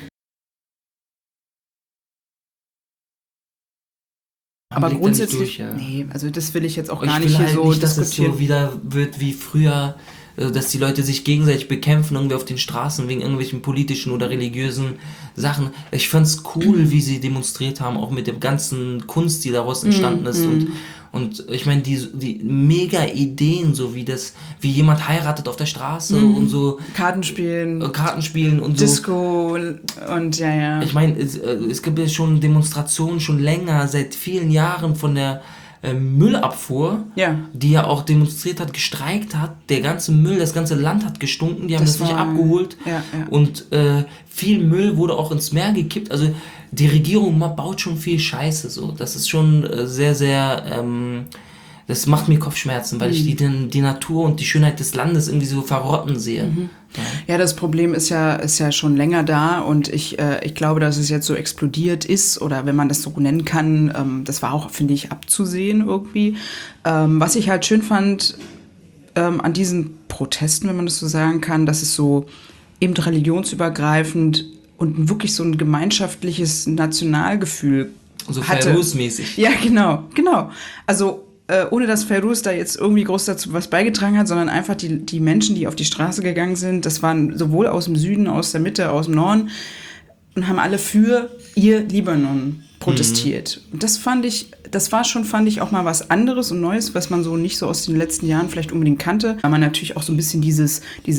Aber grundsätzlich, nee, also das will ich jetzt auch gar nicht hier so nicht, dass diskutieren. Es so wieder wird wie früher, dass die Leute sich gegenseitig bekämpfen, irgendwie auf den Straßen wegen irgendwelchen politischen oder religiösen Sachen. Ich fand's cool, wie sie demonstriert haben, auch mit der ganzen Kunst, die daraus entstanden ist. Und ich meine, die mega Ideen, so wie jemand heiratet auf der Straße und so. Kartenspielen und so. Disco und ja. Ich meine, es gibt ja schon Demonstrationen schon länger, seit vielen Jahren von der Müllabfuhr, die ja auch demonstriert hat, gestreikt hat. Der ganze Müll, das ganze Land hat gestunken, die haben das nicht abgeholt. Ja. Und viel Müll wurde auch ins Meer gekippt. Also die Regierung baut schon viel Scheiße. So. Das ist schon sehr, sehr... das macht mir Kopfschmerzen, weil ich die Natur und die Schönheit des Landes irgendwie so verrotten sehe. Ja, das Problem ist ja schon länger da und ich glaube, dass es jetzt so explodiert ist oder wenn man das so nennen kann, das war auch, finde ich, abzusehen irgendwie. Was ich halt schön fand an diesen Protesten, wenn man das so sagen kann, dass es so eben religionsübergreifend und wirklich so ein gemeinschaftliches Nationalgefühl so hatte. Fairuz-mäßig. Ja, genau. Also ohne dass Fairuz da jetzt irgendwie groß dazu was beigetragen hat, sondern einfach die Menschen, die auf die Straße gegangen sind, das waren sowohl aus dem Süden, aus der Mitte, aus dem Norden und haben alle für ihr Libanon protestiert. Und das fand ich auch mal was anderes und Neues, was man so nicht so aus den letzten Jahren vielleicht unbedingt kannte, weil man natürlich auch so ein bisschen diese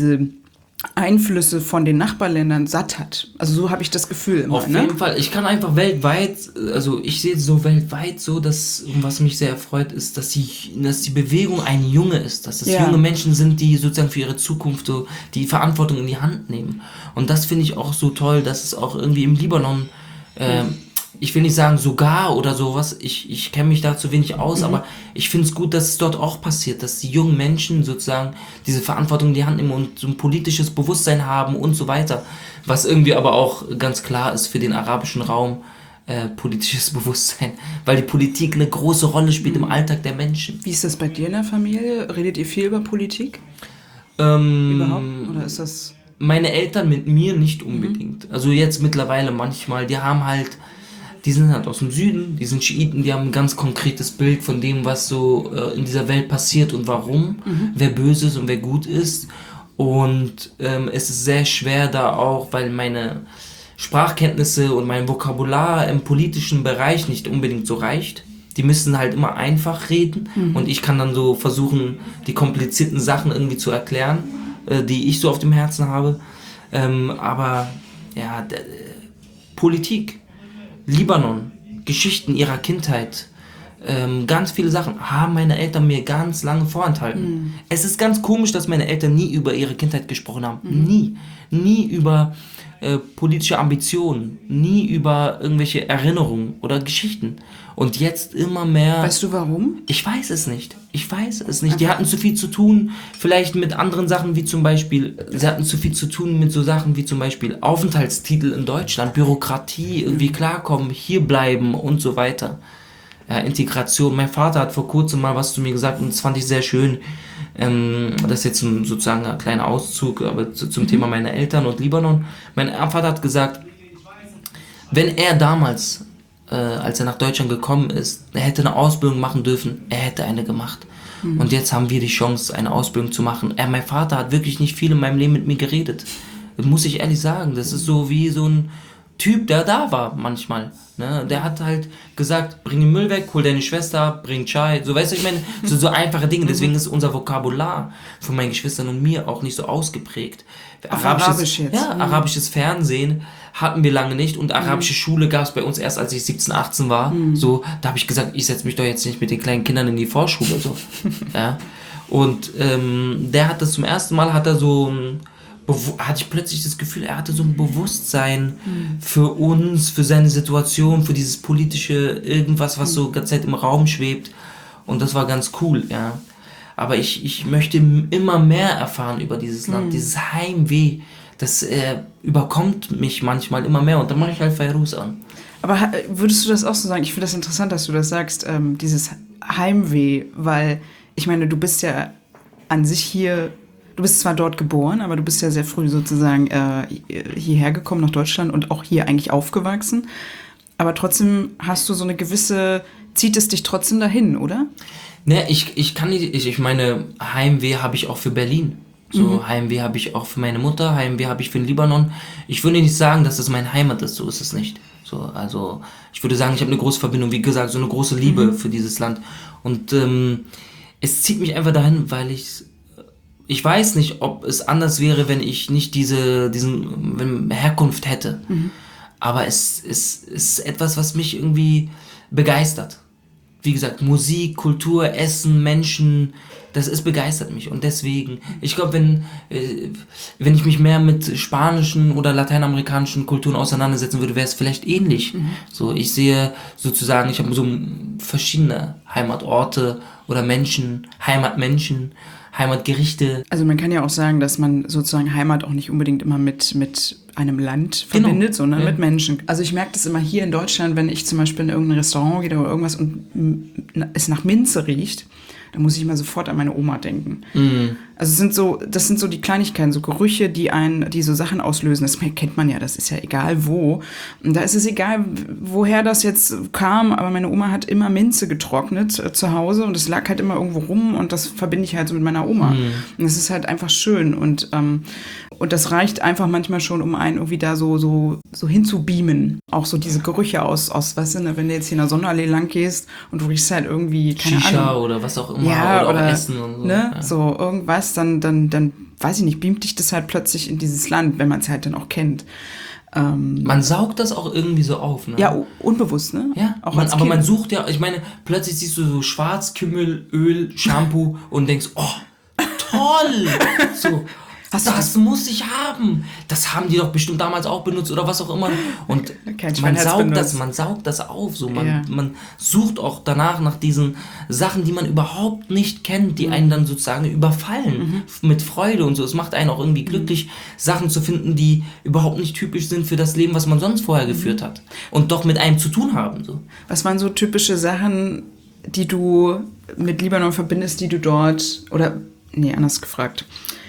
Einflüsse von den Nachbarländern satt hat. Also so habe ich das Gefühl immer. Auf jeden Fall. Ich kann einfach weltweit, also ich sehe so weltweit so, dass, was mich sehr erfreut, ist, dass die Bewegung ein Junge ist. Dass es junge Menschen sind, die sozusagen für ihre Zukunft so die Verantwortung in die Hand nehmen. Und das finde ich auch so toll, dass es auch irgendwie im Libanon ich will nicht sagen sogar oder sowas, ich kenne mich da zu wenig aus, aber ich finde es gut, dass es dort auch passiert, dass die jungen Menschen sozusagen diese Verantwortung in die Hand nehmen und so ein politisches Bewusstsein haben und so weiter. Was irgendwie aber auch ganz klar ist für den arabischen Raum, politisches Bewusstsein, weil die Politik eine große Rolle spielt im Alltag der Menschen. Wie ist das bei dir in der Familie? Redet ihr viel über Politik? Überhaupt? Oder ist das... Meine Eltern mit mir nicht unbedingt. Also jetzt mittlerweile manchmal, die sind halt aus dem Süden, die sind Schiiten, die haben ein ganz konkretes Bild von dem, was so in dieser Welt passiert und warum, wer böse ist und wer gut ist. Und es ist sehr schwer da auch, weil meine Sprachkenntnisse und mein Vokabular im politischen Bereich nicht unbedingt so reicht. Die müssen halt immer einfach reden und ich kann dann so versuchen, die komplizierten Sachen irgendwie zu erklären, die ich so auf dem Herzen habe. Aber ja, Politik, Libanon, Geschichten ihrer Kindheit, ganz viele Sachen haben meine Eltern mir ganz lange vorenthalten. Es ist ganz komisch, dass meine Eltern nie über ihre Kindheit gesprochen haben. Nie über politische Ambitionen, nie über irgendwelche Erinnerungen oder Geschichten. Und jetzt immer mehr... Weißt du warum? Ich weiß es nicht. Die hatten zu viel zu tun, vielleicht mit anderen Sachen wie zum Beispiel, sie hatten zu viel zu tun mit so Sachen wie zum Beispiel Aufenthaltstitel in Deutschland, Bürokratie, irgendwie klarkommen, hierbleiben und so weiter. Ja, Integration. Mein Vater hat vor kurzem mal was zu mir gesagt und das fand ich sehr schön. Das ist jetzt sozusagen ein kleiner Auszug, aber zum Thema meiner Eltern und Libanon. Mein Vater hat gesagt, wenn er damals, als er nach Deutschland gekommen ist, er hätte eine Ausbildung machen dürfen, er hätte eine gemacht. Und jetzt haben wir die Chance, eine Ausbildung zu machen. Mein Vater hat wirklich nicht viel in meinem Leben mit mir geredet. Das muss ich ehrlich sagen. Das ist so wie so ein Typ, der da war manchmal. Ne? Der hat halt gesagt, bring den Müll weg, hol deine Schwester ab, bring Chai. So, weißt du, ich meine, so einfache Dinge. Deswegen ist unser Vokabular von meinen Geschwistern und mir auch nicht so ausgeprägt. Arabisch jetzt. Ja, arabisches Fernsehen hatten wir lange nicht und arabische Schule gab es bei uns erst, als ich 17, 18 war. So, da habe ich gesagt, ich setze mich doch jetzt nicht mit den kleinen Kindern in die Vorschule. So. Ja. Und der hat das zum ersten Mal, hatte ich plötzlich das Gefühl, er hatte so ein Bewusstsein für uns, für seine Situation, für dieses politische irgendwas, was so ganze Zeit im Raum schwebt. Und das war ganz cool, ja. Aber ich möchte immer mehr erfahren über dieses Land, dieses Heimweh, das überkommt mich manchmal immer mehr und dann mache ich halt Fairuz an. Aber würdest du das auch so sagen? Ich finde das interessant, dass du das sagst, dieses Heimweh, weil ich meine, du bist ja an sich hier, du bist zwar dort geboren, aber du bist ja sehr früh sozusagen hierher gekommen nach Deutschland und auch hier eigentlich aufgewachsen. Aber trotzdem hast du so eine gewisse, zieht es dich trotzdem dahin, oder? Ne, ich kann nicht, ich meine, Heimweh habe ich auch für Berlin. So, Heimweh habe ich auch für meine Mutter, Heimweh habe ich für den Libanon. Ich würde nicht sagen, dass es meine Heimat ist, so ist es nicht. So, also, ich würde sagen, ich habe eine große Verbindung, wie gesagt, so eine große Liebe für dieses Land. Und es zieht mich einfach dahin, weil ich weiß nicht, ob es anders wäre, wenn ich nicht diesen Herkunft hätte. Aber es ist etwas, was mich irgendwie begeistert. Wie gesagt, Musik, Kultur, Essen, Menschen, begeistert mich. Und deswegen, ich glaube, wenn ich mich mehr mit spanischen oder lateinamerikanischen Kulturen auseinandersetzen würde, wäre es vielleicht ähnlich. So, ich sehe sozusagen, ich habe so verschiedene Heimatorte oder Menschen, Heimatgerichte. Also man kann ja auch sagen, dass man sozusagen Heimat auch nicht unbedingt immer mit einem Land verbindet, sondern mit Menschen. Also ich merke das immer hier in Deutschland, wenn ich zum Beispiel in irgendein Restaurant gehe oder irgendwas und es nach Minze riecht, dann muss ich immer sofort an meine Oma denken. Also das sind so die Kleinigkeiten, so Gerüche, die so Sachen auslösen. Das kennt man ja, das ist ja egal wo. Und da ist es egal, woher das jetzt kam, aber meine Oma hat immer Minze getrocknet zu Hause und es lag halt immer irgendwo rum und das verbinde ich halt so mit meiner Oma. Und das ist halt einfach schön und das reicht einfach manchmal schon, um einen irgendwie da so hinzubeamen. Auch so diese Gerüche aus weißt du, ne, wenn du jetzt hier in der Sonnenallee lang gehst und du riechst halt irgendwie, keine Shisha Ahnung. Oder was auch immer, ja, oder auch Essen und so. Ne, ja. so irgendwas, dann weiß ich nicht, beamt dich das halt plötzlich in dieses Land, wenn man es halt dann auch kennt. Man saugt das auch irgendwie so auf, ne? Ja, unbewusst, ne? Ja, auch aber man sucht ja, ich meine, plötzlich siehst du so Schwarzkümmel, Öl, Shampoo und denkst, oh, toll! So. Das muss ich haben. Das haben die doch bestimmt damals auch benutzt oder was auch immer. Und Kein Schwein hat's benutzt. man saugt das auf. So. Ja. Man sucht auch danach nach diesen Sachen, die man überhaupt nicht kennt, die einen dann sozusagen überfallen. Mit Freude und so. Es macht einen auch irgendwie glücklich, Sachen zu finden, die überhaupt nicht typisch sind für das Leben, was man sonst vorher geführt hat. Und doch mit einem zu tun haben. So. Was waren so typische Sachen, die du mit Libanon verbindest, die du dort, anders gefragt.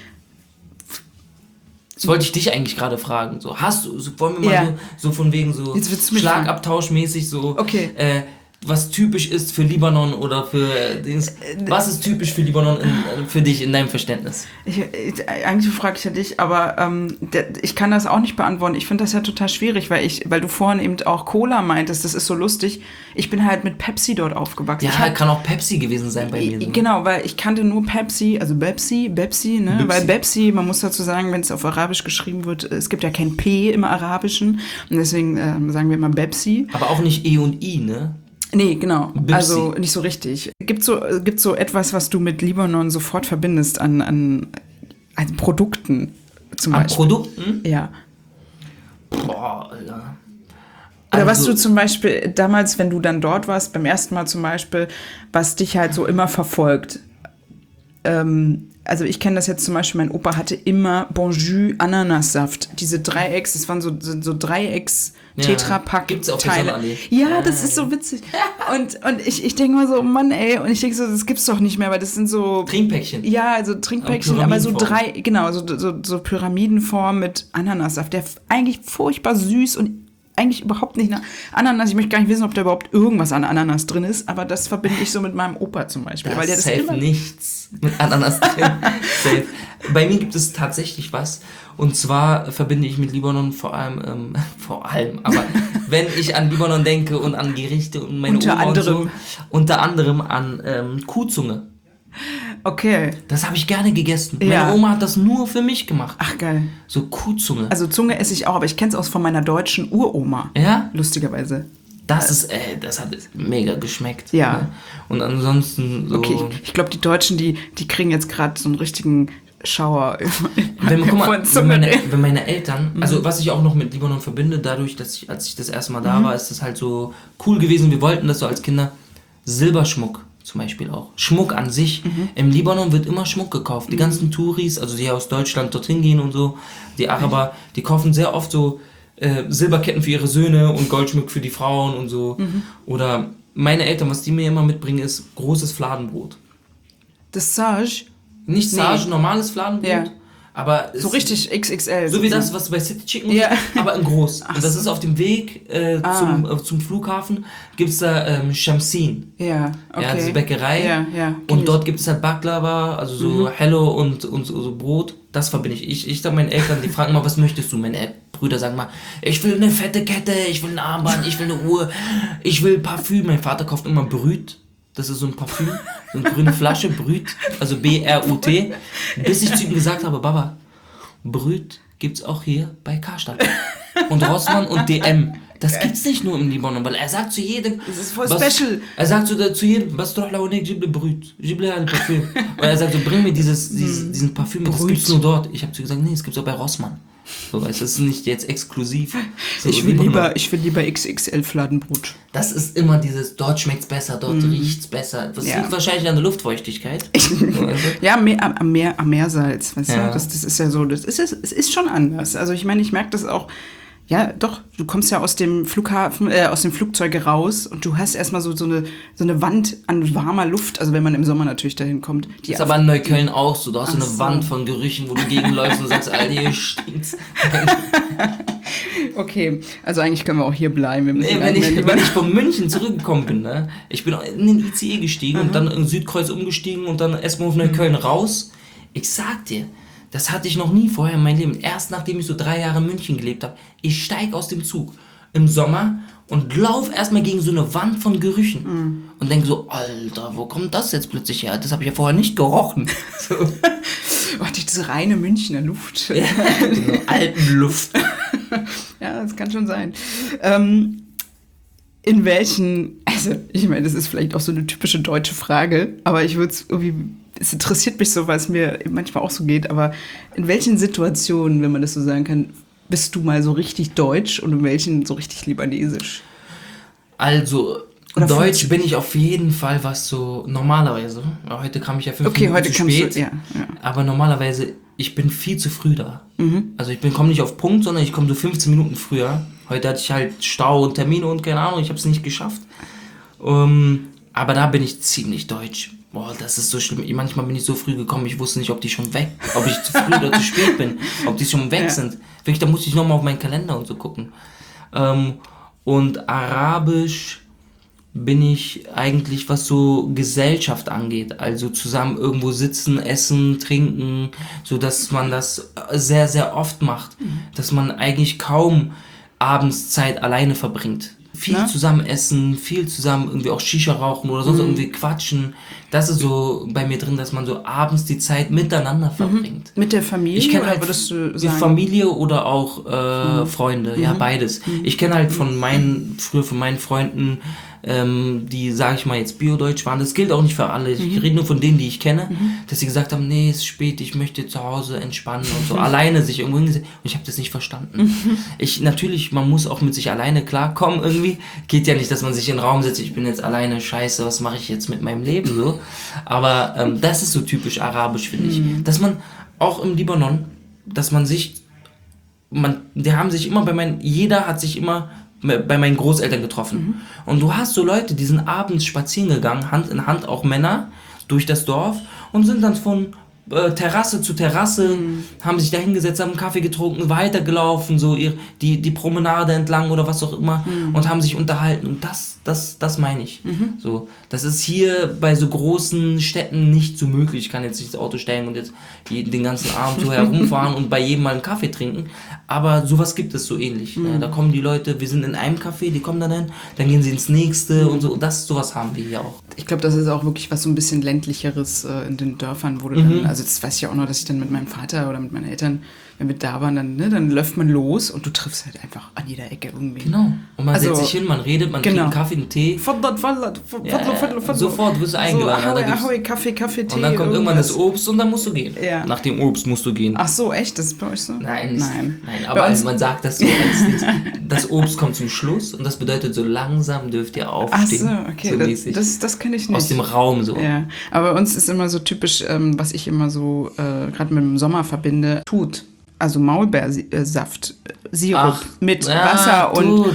Das wollte ich dich eigentlich gerade fragen. So, wollen wir mal so von wegen so Schlagabtauschmäßig so, okay. Was typisch ist für Libanon oder für was ist typisch für Libanon für dich in deinem Verständnis? Eigentlich frage ich ja dich, aber ich kann das auch nicht beantworten. Ich finde das ja total schwierig, weil du vorhin eben auch Cola meintest, das ist so lustig. Ich bin halt mit Pepsi dort aufgewachsen. Ja, kann auch Pepsi gewesen sein bei mir. Genau, weil ich kannte nur Pepsi, also Bepsi, ne? Weil Bepsi, man muss dazu sagen, wenn es auf Arabisch geschrieben wird, es gibt ja kein P im Arabischen und deswegen sagen wir immer Bepsi. Aber auch nicht E und I, ne? Nee, genau. Bipsi. Also nicht so richtig. Gibt so etwas, was du mit Libanon sofort verbindest an Produkten zum Beispiel? An Produkten? Ja. Boah, Alter. Oder was du zum Beispiel damals, wenn du dann dort warst, beim ersten Mal zum Beispiel, was dich halt so immer verfolgt. Also ich kenne das jetzt zum Beispiel, mein Opa hatte immer Bonjou Ananassaft. Diese Dreiecks, das waren so Dreiecks Tetrapack gibt's auf Teile. der Sonnenallee. Ja, das ist so witzig. Und ich denke mal so, Mann, ey, und ich denke so, das gibt's doch nicht mehr, weil das sind so Trinkpäckchen. Ja, also Trinkpäckchen, aber so so Pyramidenform mit Ananassaft, der eigentlich furchtbar süß und eigentlich überhaupt nicht nach Ananas. Ich möchte gar nicht wissen, ob da überhaupt irgendwas an Ananas drin ist, aber das verbinde ich so mit meinem Opa zum Beispiel. Da weil der ist das safe nichts mit Ananas drin. Safe. Bei mir gibt es tatsächlich was. Und zwar verbinde ich mit Libanon vor allem, aber wenn ich an Libanon denke und an Gerichte und meine Oma und so, unter anderem an Kuhzunge. Okay. Das habe ich gerne gegessen. Ja. Meine Oma hat das nur für mich gemacht. Ach, geil. So Kuhzunge. Also Zunge esse ich auch, aber ich kenne es auch von meiner deutschen Uroma. Ja? Lustigerweise. Das hat mega geschmeckt. Ja. Ne? Und ansonsten so... Okay, ich glaube, die Deutschen, die kriegen jetzt gerade so einen richtigen Schauer. Wenn meine Eltern, also was ich auch noch mit Libanon verbinde, dadurch, dass als ich das erste Mal da war, ist das halt so cool gewesen. Wir wollten das so als Kinder. Silberschmuck zum Beispiel auch. Schmuck an sich. Im Libanon wird immer Schmuck gekauft. Die ganzen Touris, also die aus Deutschland dorthin gehen und so, die Araber, die kaufen sehr oft so Silberketten für ihre Söhne und Goldschmuck für die Frauen und so. Oder meine Eltern, was die mir immer mitbringen, ist großes Fladenbrot. Das Sage? Nicht Sage, normales Fladenbrot. Ja. Aber so richtig XXL. So wie das, was bei City Chicken ja. aber in groß. Und das ist auf dem Weg zum Flughafen, gibt es da Shamsin. Ja, okay. Ja, diese Bäckerei. Ja, und dort gibt es halt Baklava, also so Hello und so Brot. Das verbinde ich. Ich sag meinen Eltern, die fragen mal, was möchtest du? Meine Brüder sagen mal, ich will eine fette Kette, ich will ein Armband, ich will eine Uhr, ich will Parfüm. Mein Vater kauft immer Brüt. Das ist so ein Parfüm, so eine grüne Flasche, Brüt, also B-R-U-T. Bis ich zu ihm gesagt habe, Baba, Brüt gibt's auch hier bei Karstadt. Und Rossmann und DM. Das gibt's nicht nur im Libanon, weil er sagt zu jedem... Das ist voll special. Er sagt zu jedem, was doch launig, jible Brüt, jible ein Parfüm. Und er sagt so, bring mir diesen Parfüm, das gibt's nur dort. Ich habe zu ihm gesagt, nee, es gibt's auch bei Rossmann. So, weißt du, das ist nicht jetzt exklusiv. So, ich will lieber XXL Fladenbrot. Das ist immer dieses, dort schmeckt's besser, dort riecht's besser. Das liegt wahrscheinlich an der Luftfeuchtigkeit. Ja, am Meersalz, weißt du? Das ist ja so, es ist schon anders. Also ich meine, ich merke das auch, ja, doch, du kommst ja aus dem Flughafen, aus dem Flugzeug raus und du hast erstmal so eine Wand an warmer Luft, also wenn man im Sommer natürlich dahin kommt. Das ist aber in Neukölln auch so, du hast so eine Wand von Gerüchen, wo du gegenläufst und sagst, Alter, hier stinkt's. Okay, also eigentlich können wir auch hier bleiben. Wenn ich von München zurückgekommen bin, ne, ich bin in den ICE gestiegen und dann in Südkreuz umgestiegen und dann erstmal auf Neukölln raus. Ich sag dir, das hatte ich noch nie vorher in meinem Leben. Erst nachdem ich so 3 Jahre in München gelebt habe. Ich steige aus dem Zug im Sommer und laufe erstmal gegen so eine Wand von Gerüchen. Und denke so, Alter, wo kommt das jetzt plötzlich her? Das habe ich ja vorher nicht gerochen. So. Oh, diese reine Münchner Luft. Ja, diese Alpenluft. Ja, das kann schon sein. In welchen, also ich meine, das ist vielleicht auch so eine typische deutsche Frage, aber ich würde es irgendwie es interessiert mich so, weil es mir manchmal auch so geht, aber in welchen Situationen, wenn man das so sagen kann, bist du mal so richtig deutsch und in welchen so richtig libanesisch? Also, Oder Deutsch bin ich auf jeden Fall, was so normalerweise. Heute kam ich ja 5 Minuten heute zu kannst spät. du, ja. Aber normalerweise, ich bin viel zu früh da. Also komme nicht auf Punkt, sondern ich komme so 15 Minuten früher. Heute hatte ich halt Stau und Termine und keine Ahnung, ich habe es nicht geschafft. Aber da bin ich ziemlich deutsch. Boah, das ist so schlimm. Manchmal bin ich so früh gekommen, ich wusste nicht, ob die schon weg, ob ich zu früh oder zu spät bin, ob die schon weg sind. Wirklich, da musste ich nochmal auf meinen Kalender und so gucken. Und Arabisch bin ich eigentlich, was so Gesellschaft angeht, also zusammen irgendwo sitzen, essen, trinken, so dass man das sehr, sehr oft macht, dass man eigentlich kaum abends Zeit alleine verbringt. Viel zusammen essen, viel zusammen irgendwie auch Shisha rauchen oder sonst irgendwie quatschen. Das ist so bei mir drin, dass man so abends die Zeit miteinander verbringt. Mit der Familie? Ich kenne oder halt würdest du die sagen? Familie oder auch Freunde, ja, beides. Ich kenne halt von meinen Freunden, die, sage ich mal, jetzt Bio-Deutsch waren. Das gilt auch nicht für alle. Ich rede nur von denen, die ich kenne, dass sie gesagt haben, nee, es ist spät, ich möchte zu Hause entspannen und so. Alleine sich irgendwo hingesetzt. Und ich habe das nicht verstanden. Natürlich, man muss auch mit sich alleine klarkommen irgendwie. Geht ja nicht, dass man sich in den Raum setzt, ich bin jetzt alleine, scheiße, was mache ich jetzt mit meinem Leben so. Aber das ist so typisch arabisch, finde ich. Dass man auch im Libanon, dass man sich, die haben sich immer jeder hat sich immer bei meinen Großeltern getroffen. Und du hast so Leute, die sind abends spazieren gegangen, Hand in Hand, auch Männer, durch das Dorf und sind dann von Terrasse zu Terrasse, haben sich da hingesetzt, haben einen Kaffee getrunken, weitergelaufen, so die Promenade entlang oder was auch immer und haben sich unterhalten. Und das meine ich. So, das ist hier bei so großen Städten nicht so möglich. Ich kann jetzt nicht ins Auto steigen und jetzt den ganzen Abend so herumfahren und bei jedem mal einen Kaffee trinken. Aber sowas gibt es so ähnlich. Ne? Da kommen die Leute, wir sind in einem Café, die kommen dann gehen sie ins nächste und so. Und sowas haben wir hier auch. Ich glaube, das ist auch wirklich was so ein bisschen ländlicheres in den Dörfern, wo du dann, also das weiß ich auch noch, dass ich dann mit meinem Vater oder mit meinen Eltern, wenn wir da waren, dann läuft man los und du triffst halt einfach an jeder Ecke irgendwie. Genau. Und man setzt sich hin, man redet, man trinkt einen Kaffee, einen Tee. Sofort wirst du eingeladen. Ahoi, Kaffee, Tee. Und dann kommt irgendwann das Obst und dann musst du gehen. Ja. Nach dem Obst musst du gehen. Ach so, echt? Das ist bei euch so? Nein, aber man sagt das so als das Obst kommt zum Schluss und das bedeutet, so langsam dürft ihr aufstehen. Ach so, okay. So das kenne ich nicht. Aus dem Raum so. Ja, aber bei uns ist immer so typisch, was ich immer so gerade mit dem Sommer verbinde, Tut. Also Maulbeersaft, Sirup mit Wasser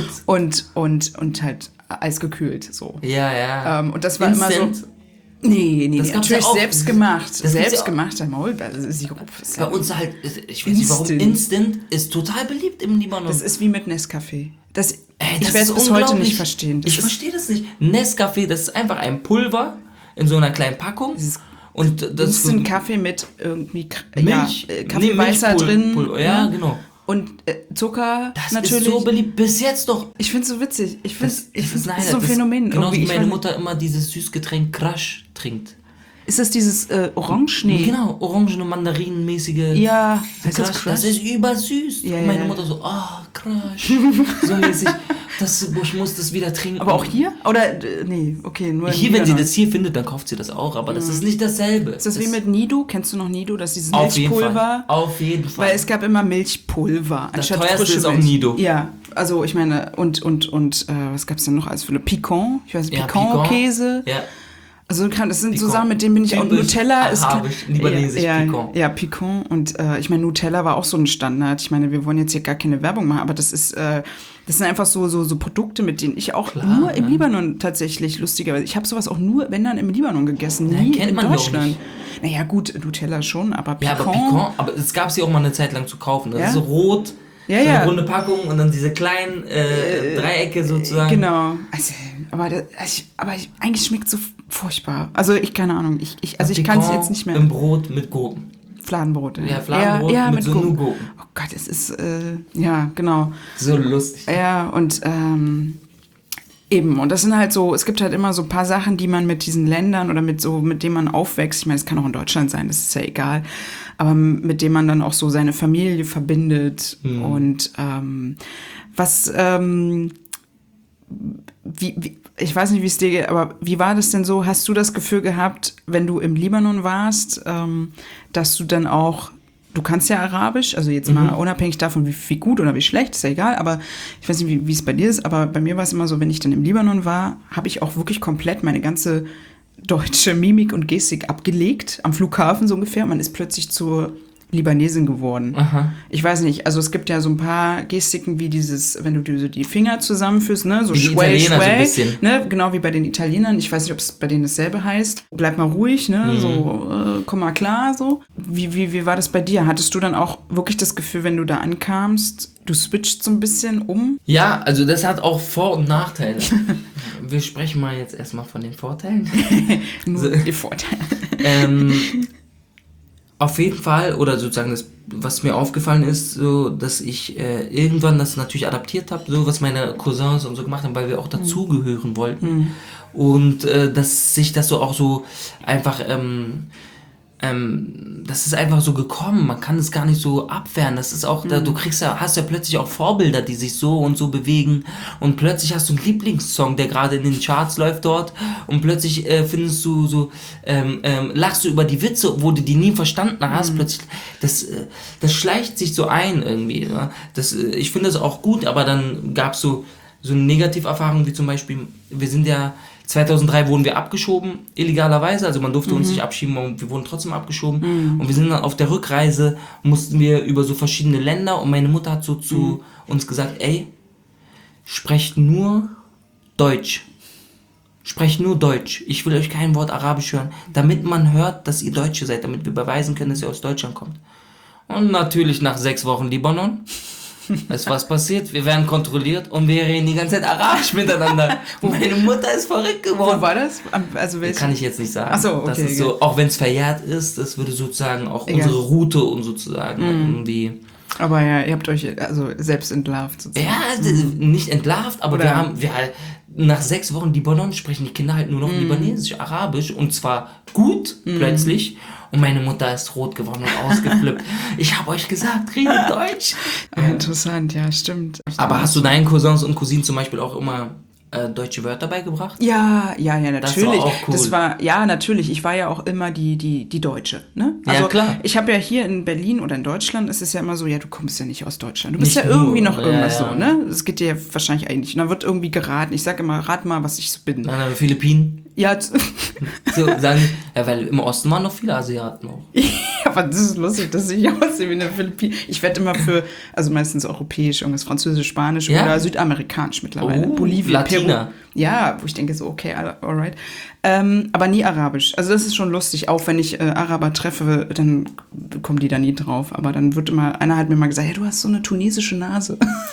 und halt eisgekühlt so. Ja. Und das war Instant. immer so. Nee, das natürlich ja selbst gemacht. Das Selbstgemachter Maulbeersirup. Bei uns halt, ich weiß nicht warum, Instant ist total beliebt im Libanon. Das ist wie mit Nescafé. Ich das werde es bis heute nicht verstehen. Ich verstehe das nicht. Nescafé, das ist einfach ein Pulver in so einer kleinen Packung. Und das ist ein Kaffee mit irgendwie Milch, Kaffeeweißer drin. Ja, genau. Und Zucker das natürlich. Das ist so beliebt bis jetzt doch. Ich finde es so witzig. Ich finde es so ein ein Phänomen. Genau wie meine Mutter immer dieses Süßgetränk Crush trinkt. Ist das dieses Orange? Nee. Genau, orangene, mandarinenmäßige. Ja, heißt das Crush? Das ist übersüß. Ja, meine Mutter so, Crush. So mäßig. Ich muss das wieder trinken. Aber auch hier? Oder, nee, okay, nur hier, wenn sie das hier findet, dann kauft sie das auch. Aber das ist nicht dasselbe. Ist das wie mit Nido? Kennst du noch Nido? Das ist dieses Milchpulver. Auf jeden Fall. Weil es gab immer Milchpulver das anstatt teuerste frische ist auch Milch. Nido. Ja, also ich meine, und was gab es denn noch alles für Piquant? Ich weiß nicht, Piquant-Käse. Ja. Also das sind so Sachen, mit denen bin ich auch. Nutella ist libanesisch Piquant. Ja, Piquant. Und ich meine, Nutella war auch so ein Standard. Ich meine, wir wollen jetzt hier gar keine Werbung machen, aber das sind einfach so Produkte, mit denen ich auch nur im Libanon tatsächlich lustigerweise. Ich habe sowas auch nur, wenn dann im Libanon gegessen, nie in Deutschland. Naja, gut, Nutella schon, aber Piquant. Ja, aber Piquant, aber es gab sie auch mal eine Zeit lang zu kaufen. Das ist so rot. Ja, so eine runde Packung und dann diese kleinen Dreiecke sozusagen. Genau. Also, aber eigentlich schmeckt es so furchtbar. Also keine Ahnung. Ich kann es jetzt nicht mehr. Im Brot mit Gurken. Fladenbrot. Ja, Fladenbrot mit so Gurken. Oh Gott, es ist, ja, genau. So lustig. Ja, und eben. Und das sind halt so, es gibt halt immer so ein paar Sachen, die man mit diesen Ländern oder mit denen man aufwächst. Ich meine, es kann auch in Deutschland sein, das ist ja egal. Aber mit dem man dann auch so seine Familie verbindet. Und ich weiß nicht, wie es dir geht, aber wie war das denn so? Hast du das Gefühl gehabt, wenn du im Libanon warst, dass du dann auch, du kannst ja Arabisch, also jetzt mal unabhängig davon, wie gut oder wie schlecht, ist ja egal, aber ich weiß nicht, wie es bei dir ist, aber bei mir war es immer so, wenn ich dann im Libanon war, habe ich auch wirklich komplett meine ganze deutsche Mimik und Gestik abgelegt, am Flughafen so ungefähr. Man ist plötzlich zur Libanesin geworden. Aha. Ich weiß nicht, also es gibt ja so ein paar Gestiken wie dieses, wenn du so die Finger zusammenführst, ne, so wie die Italiener so ein bisschen. ne, genau wie bei den Italienern. Ich weiß nicht, ob es bei denen dasselbe heißt. Bleib mal ruhig, ne, so, komm mal klar, so. Wie war das bei dir? Hattest du dann auch wirklich das Gefühl, wenn du da ankamst, du switcht so ein bisschen um? Ja, also das hat auch Vor- und Nachteile. Wir sprechen mal jetzt erstmal von den Vorteilen. Nur die Vorteile. Auf jeden Fall, oder sozusagen das, was mir aufgefallen ist, so, dass ich irgendwann das natürlich adaptiert habe, so was meine Cousins und so gemacht haben, weil wir auch dazugehören wollten. Und dass sich das so auch so einfach, das ist einfach so gekommen, man kann es gar nicht so abwehren, das ist auch, du hast ja plötzlich auch Vorbilder, die sich so und so bewegen und plötzlich hast du einen Lieblingssong, der gerade in den Charts läuft dort und plötzlich findest du so, lachst du über die Witze, obwohl du die nie verstanden hast, plötzlich, das schleicht sich so ein irgendwie, ja? Ich finde das auch gut, aber dann gab es so eine Negativerfahrung, wie zum Beispiel, wir sind ja 2003 wurden wir abgeschoben, illegalerweise, also man durfte uns nicht abschieben, und wir wurden trotzdem abgeschoben. Und wir sind dann auf der Rückreise, mussten wir über so verschiedene Länder und meine Mutter hat so zu uns gesagt, ey, sprecht nur Deutsch. Sprecht nur Deutsch. Ich will euch kein Wort Arabisch hören, damit man hört, dass ihr Deutsche seid, damit wir beweisen können, dass ihr aus Deutschland kommt. Und natürlich nach 6 Wochen Libanon. Ist was passiert? Wir werden kontrolliert und wir reden die ganze Zeit Arabisch miteinander. Meine Mutter ist verrückt geworden. Wo war das? Also Kann ich jetzt nicht sagen. Ach so, okay. Das ist so, auch wenn es verjährt ist, das würde sozusagen auch unsere Route und sozusagen irgendwie. Aber ja, ihr habt euch also selbst entlarvt sozusagen. Ja, nicht entlarvt, aber Oder- wir nach 6 Wochen Libanon sprechen die Kinder halt nur noch Libanesisch, Arabisch und zwar gut plötzlich. Und meine Mutter ist rot geworden und ausgeflippt. Ich habe euch gesagt, redet Deutsch. Interessant, ja, stimmt. Aber hast du deinen Cousins und Cousinen zum Beispiel auch immer deutsche Wörter beigebracht? Ja, natürlich. Das war auch cool. Ja, natürlich. Ich war ja auch immer die Deutsche, ne? Ja, Also, klar. ich habe ja hier in Berlin oder in Deutschland, ist es ja immer so, ja, du kommst ja nicht aus Deutschland. Du bist Nicht ja irgendwie nur, noch irgendwas ja. so, ne? Das geht dir ja wahrscheinlich eigentlich. Und dann wird irgendwie geraten. Ich sage immer, rat mal, was ich so bin. Nein, Philippinen. Ja, So sagen, ja, weil im Osten waren noch viele Asiaten auch. aber das ist lustig, dass ich aussehe wie eine Philippine. Ich werde immer also meistens europäisch, irgendwas Französisch, Spanisch Ja? oder südamerikanisch mittlerweile. Oh, Bolivien, Latina. Peru. Ja, wo ich denke so, okay, alright. Aber nie Arabisch. Also das ist schon lustig. Auch wenn ich Araber treffe, dann kommen die da nie drauf. Aber dann wird immer, einer hat mir mal gesagt, ja, du hast so eine tunesische Nase.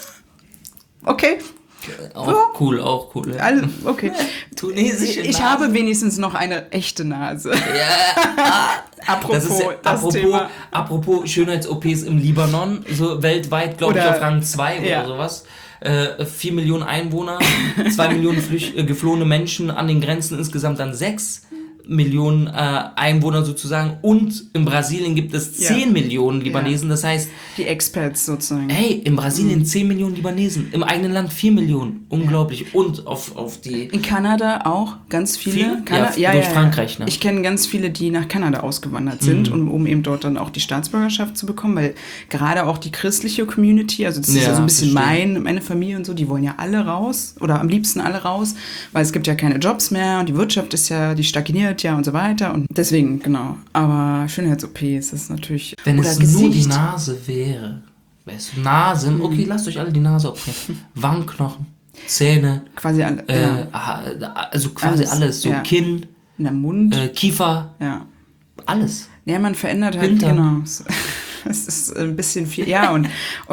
Okay, Auch cool, auch cool. Ja. also, okay. Tunesische Ich Nase. habe wenigstens noch eine echte Nase. Ja, Apropos das ist ja, Thema. apropos Schönheits-OPs im Libanon, so weltweit, glaube ich, Oder- auf Rang 2 ja. oder sowas. 4 Millionen Einwohner, 2 Millionen geflohene Menschen an den Grenzen, insgesamt dann 6 Millionen Einwohner sozusagen. Und in Brasilien gibt es 10 Millionen Libanesen. Das heißt, Die Experts sozusagen. hey, in Brasilien 10 Millionen Libanesen, im eigenen Land 4 Millionen. Unglaublich. Und auf die... In Kanada auch ganz viele. Viele? Durch Frankreich, ne? Ich kenne ganz viele, die nach Kanada ausgewandert sind, um eben dort dann auch die Staatsbürgerschaft zu bekommen, weil gerade auch die christliche Community, also das ist Ja, ja so ein bisschen verstehe. meine Familie und so, die wollen ja alle raus oder am liebsten alle raus, weil es gibt ja keine Jobs mehr und die Wirtschaft ist ja, die stagniert ja und so weiter und deswegen, genau. Aber Schönheits-OPs ist natürlich... Wenn oder es nur die Gesicht. Nase wäre, wär's Nase, okay, lasst euch alle die Nase operieren. Wangenknochen, Zähne, Quasi alle, also quasi alles, so ja. Kinn, in der Mund, Kiefer, ja. alles. Ja, man verändert halt, Hintern. genau. Es ist ein bisschen viel, ja, und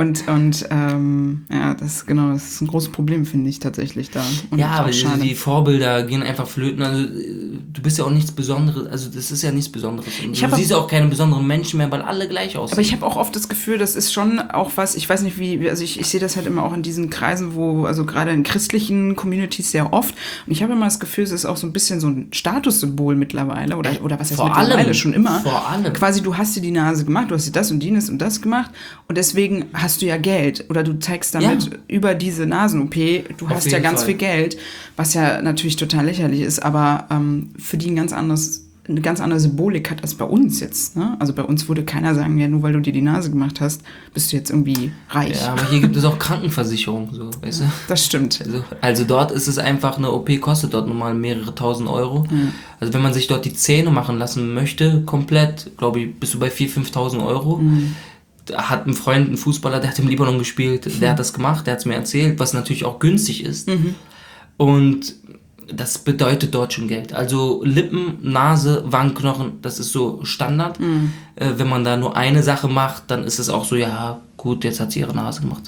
ja, das ist ein großes Problem, finde ich tatsächlich da. Und Ja, auch aber schade. die Vorbilder gehen einfach flöten. Also du bist ja auch nichts Besonderes, also das ist ja nichts Besonderes. Und du siehst auch keine besonderen Menschen mehr, weil alle gleich aussehen. Aber ich habe auch oft das Gefühl, das ist schon auch was, ich weiß nicht wie, also ich sehe das halt immer auch in diesen Kreisen, wo, also gerade in christlichen Communities sehr oft, und ich habe immer das Gefühl, es ist auch so ein bisschen so ein Statussymbol mittlerweile, oder was heißt Vor mittlerweile, allem, schon immer. vor allem. Quasi, du hast dir die Nase gemacht, du hast dir das und dies und das gemacht und deswegen hast du ja Geld oder du zeigst damit über diese Nasen-OP, du hast ja ganz viel Geld, was ja natürlich total lächerlich ist, aber für die eine ganz andere Symbolik hat als bei uns jetzt. Ne? Also bei uns würde keiner sagen, ja, nur weil du dir die Nase gemacht hast, bist du jetzt irgendwie reich. Ja, aber hier gibt es auch Krankenversicherung, so, weißt du? Das stimmt. Also dort ist es einfach, eine OP kostet dort normal mehrere tausend Euro. Mhm. Also wenn man sich dort die Zähne machen lassen möchte, komplett, glaube ich, bist du bei 4.000, 5.000 Euro. Mhm. Da hat ein Freund, ein Fußballer, der hat im Libanon gespielt, der hat das gemacht, der hat es mir erzählt, was natürlich auch günstig ist. Mhm. Und das bedeutet dort schon Geld. Also Lippen, Nase, Wangenknochen, das ist so Standard. Mhm. Wenn man da nur eine Sache macht, dann ist es auch so, ja gut, jetzt hat sie ihre Nase gemacht.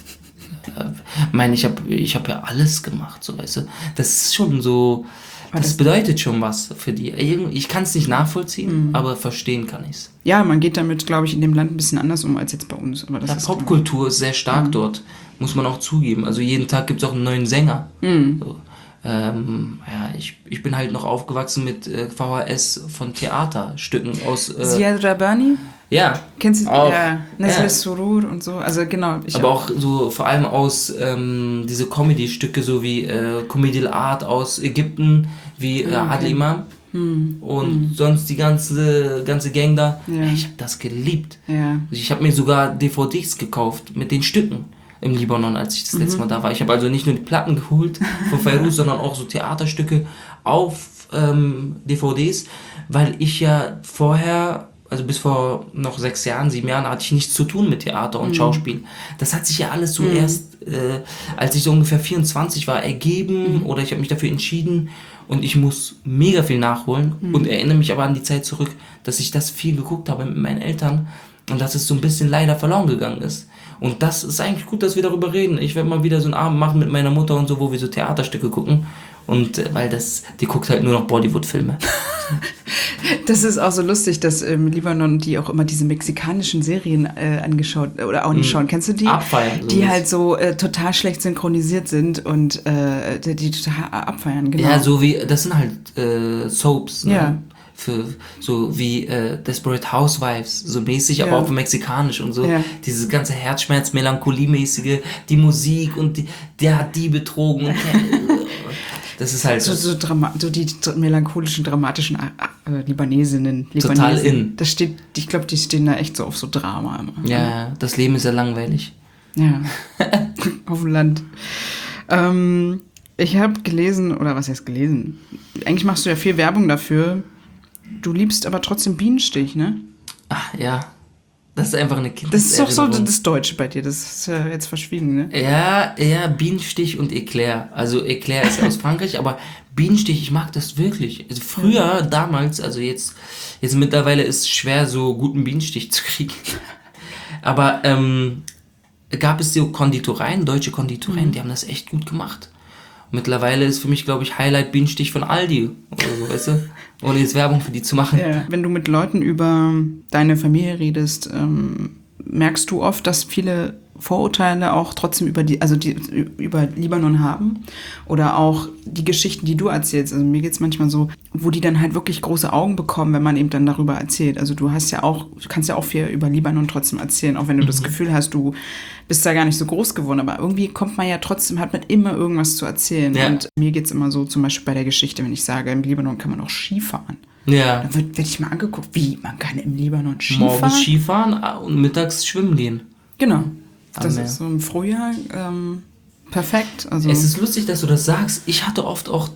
Ich hab ja alles gemacht, so, weißt du. Das ist schon so, das bedeutet schon was für die. Ich kann es nicht nachvollziehen, aber verstehen kann ich es. Ja, man geht damit, glaube ich, in dem Land ein bisschen anders um als jetzt bei uns. Aber das Popkultur ist sehr stark dort, muss man auch zugeben. Also jeden Tag gibt es auch einen neuen Sänger. So. Ich bin halt noch aufgewachsen mit VHS von Theaterstücken aus... Ziad Rabbani? Ja. Kennst du? Ja. Nazir Surur und so. Also genau. Aber auch so vor allem aus diese Comedy-Stücke, so wie Comedy Art aus Ägypten, wie Adel Imam. Und sonst die ganze Gang da. Ja. Ich habe das geliebt. Ja. Ich habe mir sogar DVDs gekauft mit den Stücken im Libanon, als ich das letzte Mal da war. Ich habe also nicht nur die Platten geholt von Fairuz, sondern auch so Theaterstücke auf DVDs, weil ich ja vorher, also bis vor noch 6 Jahren, 7 Jahren, hatte ich nichts zu tun mit Theater und Schauspiel. Das hat sich ja alles so erst, als ich so ungefähr 24 war, ergeben oder ich habe mich dafür entschieden und ich muss mega viel nachholen und erinnere mich aber an die Zeit zurück, dass ich das viel geguckt habe mit meinen Eltern und dass es so ein bisschen leider verloren gegangen ist. Und das ist eigentlich gut, dass wir darüber reden. Ich werde mal wieder so einen Abend machen mit meiner Mutter und so, wo wir so Theaterstücke gucken. Und weil die guckt halt nur noch Bollywood-Filme. Das ist auch so lustig, dass im Libanon die auch immer diese mexikanischen Serien angeschaut oder auch nicht schauen. Kennst du die? Abfeiern. Die halt so total schlecht synchronisiert sind und die total abfeiern, genau. Ja, so wie, das sind halt Soaps, ne? Ja. Für so wie Desperate Housewives, so mäßig, aber auch mexikanisch und so. Ja. Dieses ganze Herzschmerz, Melancholie-mäßige, die Musik und der hat die betrogen. Und das ist halt so die melancholischen, dramatischen Libanesinnen. Total in. Das steht, ich glaube, die stehen da echt so auf so Drama immer. Ja, das Leben ist ja langweilig. Ja, auf dem Land. Ich habe gelesen, oder was heißt gelesen? Eigentlich machst du ja viel Werbung dafür. Du liebst aber trotzdem Bienenstich, ne? Ach ja, das ist einfach eine Kindheit. Das ist doch so das Deutsche bei dir, das ist ja jetzt verschwiegen, ne? Ja, Bienenstich und Eclair. Also Eclair ist aus Frankreich, aber Bienenstich, ich mag das wirklich. Also früher, damals, also jetzt mittlerweile ist es schwer, so guten Bienenstich zu kriegen. Aber gab es so Konditoreien, deutsche Konditoreien, die haben das echt gut gemacht. Mittlerweile ist für mich, glaube ich, Highlight Bienenstich von Aldi oder so, weißt du? Ohne jetzt Werbung für die zu machen. Ja. Wenn du mit Leuten über deine Familie redest, merkst du oft, dass viele Vorurteile auch trotzdem über Libanon haben oder auch die Geschichten, die du erzählst. Also mir geht's manchmal so, wo die dann halt wirklich große Augen bekommen, wenn man eben dann darüber erzählt. Also du kannst ja auch viel über Libanon trotzdem erzählen, auch wenn du das Gefühl hast, du bist da gar nicht so groß geworden, aber irgendwie hat man immer irgendwas zu erzählen. Ja. Und mir geht's immer so, zum Beispiel bei der Geschichte, wenn ich sage, im Libanon kann man auch Skifahren. Ja. Dann werd ich mal angeguckt, wie, man kann im Libanon Skifahren? Morgens Skifahren und mittags schwimmen gehen. Genau. Das ist so im Frühjahr perfekt. Also es ist lustig, dass du das sagst. Ich hatte oft auch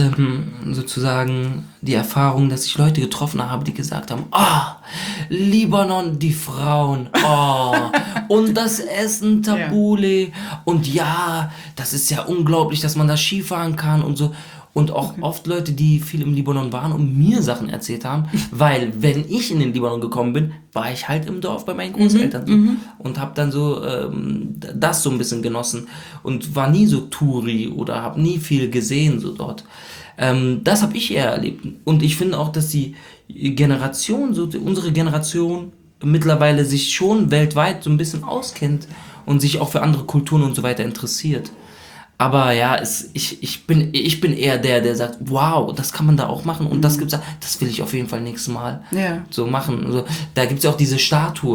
sozusagen die Erfahrung, dass ich Leute getroffen habe, die gesagt haben, Libanon, die Frauen, und das Essen, Tabbouleh, und ja, das ist ja unglaublich, dass man da Skifahren kann und so. Und auch oft Leute, die viel im Libanon waren und mir Sachen erzählt haben, weil wenn ich in den Libanon gekommen bin, war ich halt im Dorf bei meinen Großeltern und habe dann so das so ein bisschen genossen und war nie so Touri oder habe nie viel gesehen so dort. Das habe ich eher erlebt und ich finde auch, dass die Generation, so unsere Generation mittlerweile sich schon weltweit so ein bisschen auskennt und sich auch für andere Kulturen und so weiter interessiert. Aber ja, ich bin eher der sagt, wow, das kann man da auch machen und das will ich auf jeden Fall nächstes Mal so machen. Also, da gibt's ja auch diese Statue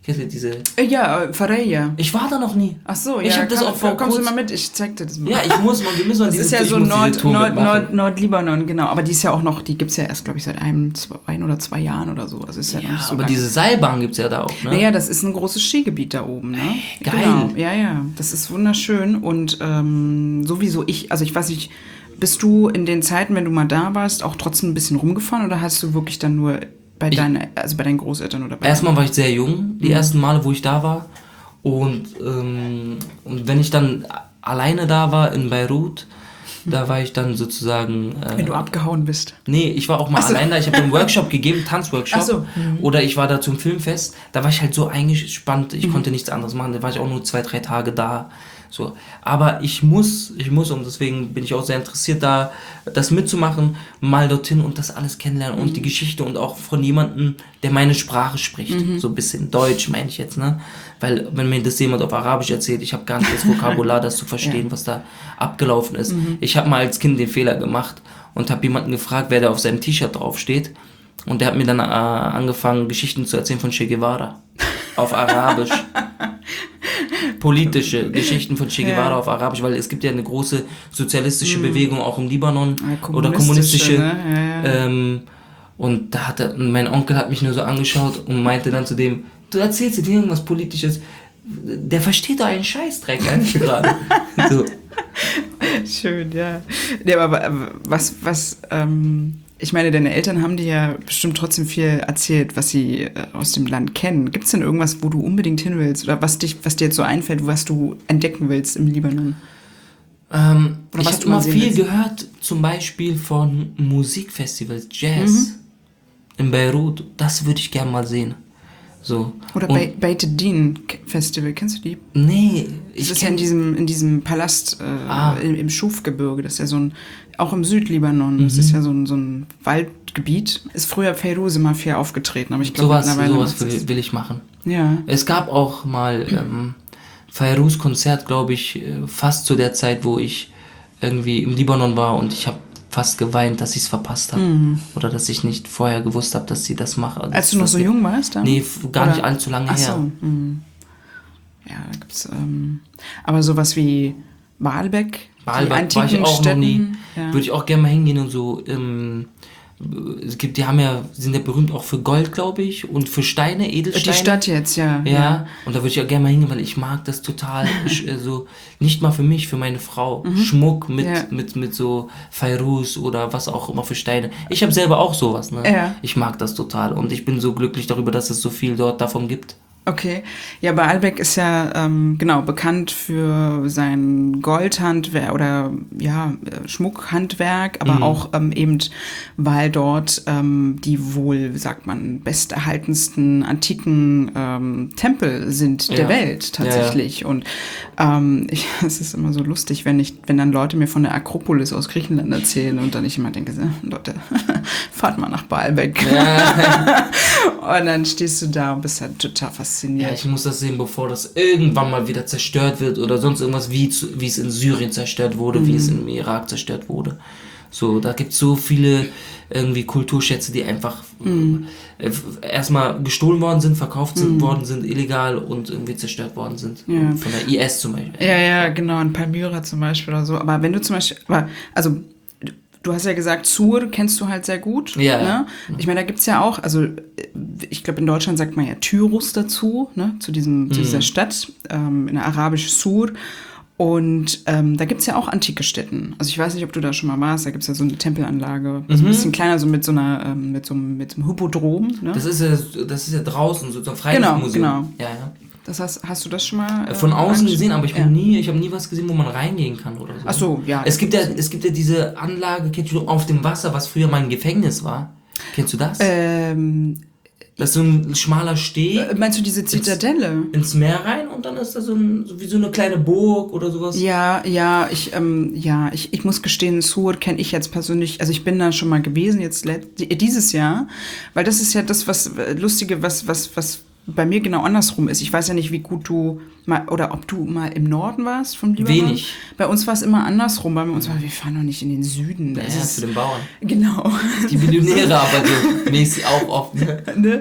Kennst du diese? Ja, Fareja. Ich war da noch nie. Ach so, ich hab das auch vor kommst du kurz- mal mit? Ich zeig dir das mal. Ja, wir müssen Das ist ja so Nordlibanon, genau. Aber die ist ja auch noch, die gibt's ja erst, glaube ich, seit ein oder 2 Jahren oder so. Das ist ja, noch Ja, nicht so aber lang. diese Seilbahn gibt's ja da auch, ne? Naja, das ist ein großes Skigebiet da oben, ne? Geil. Genau. Ja, das ist wunderschön und sowieso ich weiß nicht, bist du in den Zeiten, wenn du mal da warst, auch trotzdem ein bisschen rumgefahren oder hast du wirklich dann nur bei deinen Großeltern oder bei Erstmal war ich sehr jung, die ersten Male, wo ich da war. Und wenn ich dann alleine da war in Beirut, da war ich dann sozusagen... wenn du abgehauen bist? Nee, ich war auch mal allein da. Ich habe einen Workshop gegeben, Tanzworkshop. Ach so. Oder ich war da zum Filmfest. Da war ich halt so eingespannt, ich konnte nichts anderes machen. Da war ich auch nur 2-3 Tage da. So. Aber ich muss, und deswegen bin ich auch sehr interessiert, da das mitzumachen, mal dorthin und das alles kennenlernen und die Geschichte und auch von jemandem, der meine Sprache spricht. So ein bisschen Deutsch, meine ich jetzt, ne? Weil, wenn mir das jemand auf Arabisch erzählt, ich habe gar nicht das Vokabular, das zu verstehen, was da abgelaufen ist. Ich habe mal als Kind den Fehler gemacht und habe jemanden gefragt, wer da auf seinem T-Shirt draufsteht. Und der hat mir dann angefangen, Geschichten zu erzählen von Che Guevara. Auf Arabisch. Politische Geschichten von Che Guevara auf Arabisch, weil es gibt ja eine große sozialistische Bewegung auch im Libanon oder kommunistische. Ne? Und mein Onkel hat mich nur so angeschaut und meinte dann zu dem, du erzählst dir irgendwas Politisches, der versteht doch einen Scheißdreck eigentlich gerade. So. Schön, ja. Nee, aber ich meine, deine Eltern haben dir ja bestimmt trotzdem viel erzählt, was sie aus dem Land kennen. Gibt es denn irgendwas, wo du unbedingt hin willst oder was dir jetzt so einfällt, was du entdecken willst im Libanon? Ich habe immer viel gehört, zum Beispiel von Musikfestivals, Jazz in Beirut. Das würde ich gerne mal sehen. So. Oder Beit Din Festival, kennst du die? Nee. Das ist ja in diesem Palast im Schufgebirge. Das ist ja auch im Südlibanon. Das ist ja so ein Waldgebiet. Ist früher Feyrouz immer viel aufgetreten, aber ich glaube sowas will ich machen. Ja. Es gab auch mal Feyrouz Konzert, glaube ich, fast zu der Zeit, wo ich irgendwie im Libanon war und ich habe fast geweint, dass ich es verpasst habe. Oder dass ich nicht vorher gewusst habe, dass sie das machen. Als du noch so jung warst? Dann? Nee, gar nicht allzu lange her. Ach so. Ja, da gibt's aber sowas wie Baalbek, die antiken war ich auch Städten, noch nie. Ja. Würde ich auch gerne mal hingehen und so. Sind ja berühmt auch für Gold, glaube ich, und für Steine, Edelsteine. Die Stadt jetzt, ja. Ja, und da würde ich auch gerne mal hingehen, weil ich mag das total. So, nicht mal für mich, für meine Frau. Schmuck mit so Feyrouz oder was auch immer für Steine. Ich habe selber auch sowas, ne? Ja. Ich mag das total und ich bin so glücklich darüber, dass es so viel dort davon gibt. Okay. Ja, Baalbek ist ja bekannt für sein Goldhandwerk oder Schmuckhandwerk, aber auch eben, weil dort die wohl, sagt man, besterhaltensten antiken Tempel sind der Welt tatsächlich. Ja. Und es ist immer so lustig, wenn dann Leute mir von der Akropolis aus Griechenland erzählen und dann ich immer denke, Leute, fahrt mal nach Baalbek. Ja. Und dann stehst du da und bist halt total fasziniert. Ja, ich muss das sehen, bevor das irgendwann mal wieder zerstört wird oder sonst irgendwas, wie es in Syrien zerstört wurde, wie es im Irak zerstört wurde. So, da gibt es so viele irgendwie Kulturschätze, die einfach erstmal gestohlen worden sind, verkauft worden sind, illegal und irgendwie zerstört worden sind. Ja. Von der IS zum Beispiel. Ja, genau, in Palmyra zum Beispiel oder so. Aber wenn du zum Beispiel, du hast ja gesagt, Sur kennst du halt sehr gut. Ja. Ne? Ich meine, da gibt's ja auch, also ich glaube, in Deutschland sagt man ja Tyrus dazu, ne? Zu dieser Stadt, in der Arabisch Sur. Und da gibt's ja auch antike Stätten. Also ich weiß nicht, ob du da schon mal warst, da gibt's ja so eine Tempelanlage, also ein bisschen kleiner, so mit so einem Hippodrom. Ne? Das ist ja draußen, so ein Freiluftmuseum. Genau. Ja. Das heißt, hast du das schon mal von außen gesehen, aber ich habe nie was gesehen, wo man reingehen kann oder so. Ach so, ja. Es gibt ja diese Anlage, kennst du, auf dem Wasser, was früher mal ein Gefängnis war. Kennst du das? Das ist so ein schmaler Steg. Meinst du diese Zitadelle? Ins Meer rein und dann ist da so wie so eine kleine Burg oder sowas. Ja, ich muss gestehen, Sur kenne ich jetzt persönlich, also ich bin da schon mal gewesen, jetzt dieses Jahr, weil das ist ja das, was Lustige, was bei mir genau andersrum ist. Ich weiß ja nicht, wie gut du mal, oder ob du mal im Norden warst vom Libanon. Wenig. Bei uns war es immer andersrum. Bei uns wir fahren noch nicht in den Süden. Ja, für den Bauern. Genau. Die Millionäre aber so mäßig auch oft. Ne?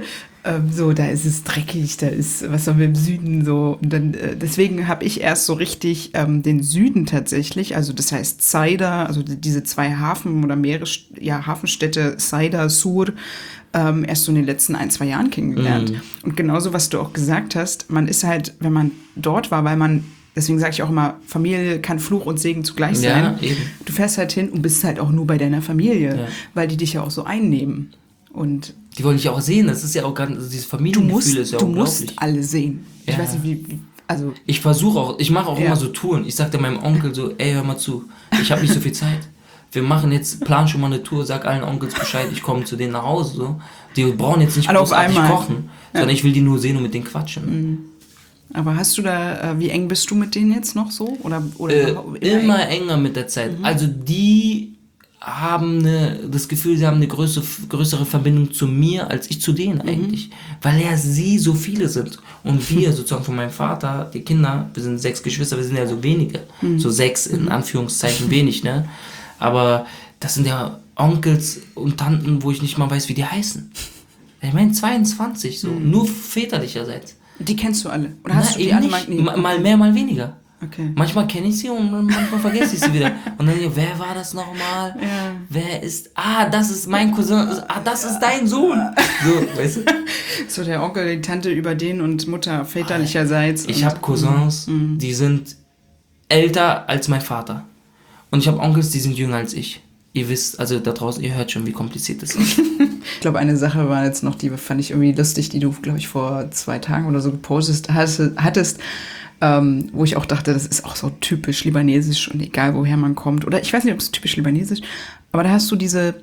So, da ist es dreckig, da ist, was haben wir im Süden so. Und dann, deswegen habe ich erst so richtig den Süden tatsächlich, also das heißt Saida, also diese 2 Hafen- oder Hafenstädte, Saida, Sur, erst so in den letzten 1-2 Jahren kennengelernt. Und genauso, was du auch gesagt hast, man ist halt, wenn man dort war, weil man, deswegen sage ich auch immer, Familie kann Fluch und Segen zugleich sein. Eben. Du fährst halt hin und bist halt auch nur bei deiner Familie, weil die dich ja auch so einnehmen. Und die wollte ich auch sehen, das ist ja auch ganz, also dieses Familiengefühl ist ja du unglaublich. musst alle sehen. Ich weiß nicht, also... Ich mache auch immer so Touren. Ich sagte meinem Onkel so, ey, hör mal zu, ich habe nicht so viel Zeit. Plan schon mal eine Tour, sag allen Onkels Bescheid, ich komme zu denen nach Hause. So. Die brauchen jetzt nicht großartig kochen, sondern ich will die nur sehen und mit denen quatschen. Aber hast du da, wie eng bist du mit denen jetzt noch so? Oder immer enger mit der Zeit. Also die haben das Gefühl, sie haben eine größere Verbindung zu mir, als ich zu denen eigentlich. Weil sie so viele sind. Und wir sozusagen von meinem Vater, die Kinder, wir sind 6 Geschwister, wir sind ja so wenige. So 6 in Anführungszeichen wenig, ne? Aber das sind ja Onkels und Tanten, wo ich nicht mal weiß, wie die heißen. Ich meine 22, so. Nur väterlicherseits. Die kennst du alle? Oder hast du die alle mal mehr, mal weniger. Okay. Manchmal kenne ich sie und manchmal vergesse ich sie wieder. Und dann, wer war das nochmal? Ja. Wer ist... das ist mein Cousin. Das ist dein Sohn. So, weißt du? So der Onkel, die Tante über den und Mutter väterlicherseits. Ich habe Cousins, die sind älter als mein Vater. Und ich habe Onkels, die sind jünger als ich. Ihr wisst, also da draußen, ihr hört schon, wie kompliziert das ist. Ich glaube, eine Sache war jetzt noch, die fand ich irgendwie lustig, die du, glaube ich, vor 2 Tagen oder so gepostet hattest, wo ich auch dachte, das ist auch so typisch libanesisch und egal, woher man kommt. Oder ich weiß nicht, ob es typisch libanesisch, aber da hast du diese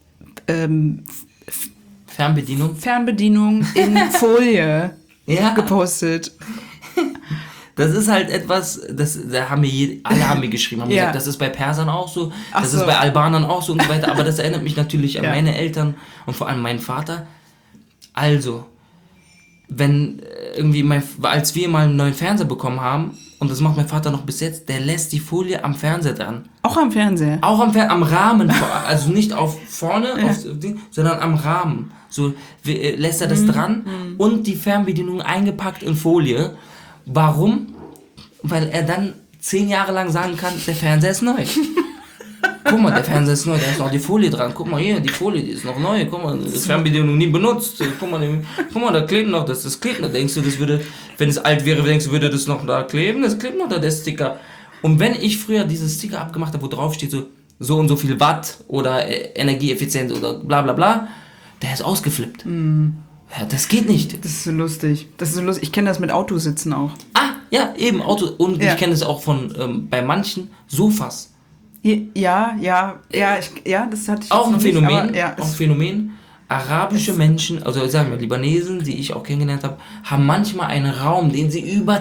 Fernbedienung in Folie gepostet. Das ist halt etwas, alle haben mir geschrieben, haben gesagt, das ist bei Persern auch so, das ist bei Albanern auch so und so weiter, aber das erinnert mich natürlich an meine Eltern und vor allem meinen Vater. Also, wenn irgendwie als wir mal einen neuen Fernseher bekommen haben, und das macht mein Vater noch bis jetzt, der lässt die Folie am Fernseher dran. Auch am Fernseher? Auch am Rahmen, also nicht auf vorne, sondern am Rahmen. So lässt er das dran und die Fernbedienung eingepackt in Folie. Warum? Weil er dann 10 Jahre lang sagen kann, der Fernseher ist neu. Guck mal, der Fernseher ist neu, da ist noch die Folie dran. Guck mal hier, die Folie, die ist noch neu. Guck mal, das Fernbedienung nie benutzt. Guck mal, da klebt noch, das klebt noch. Denkst du, das würde, wenn es alt wäre, würde das noch da kleben? Das klebt noch da, der Sticker. Und wenn ich früher dieses Sticker abgemacht habe, wo drauf steht so und so viel Watt oder energieeffizient oder bla bla bla, der ist ausgeflippt. Ja, das geht nicht. Das ist so lustig. Ich kenne das mit Autositzen auch. Ja, eben, Auto. Und ich kenne das auch von, bei manchen Sofas. Ja, das hatte ich auch ein Phänomen. Nicht, auch ein Phänomen. Arabische Menschen, also sagen wir Libanesen, die ich auch kennengelernt habe, haben manchmal einen Raum, wo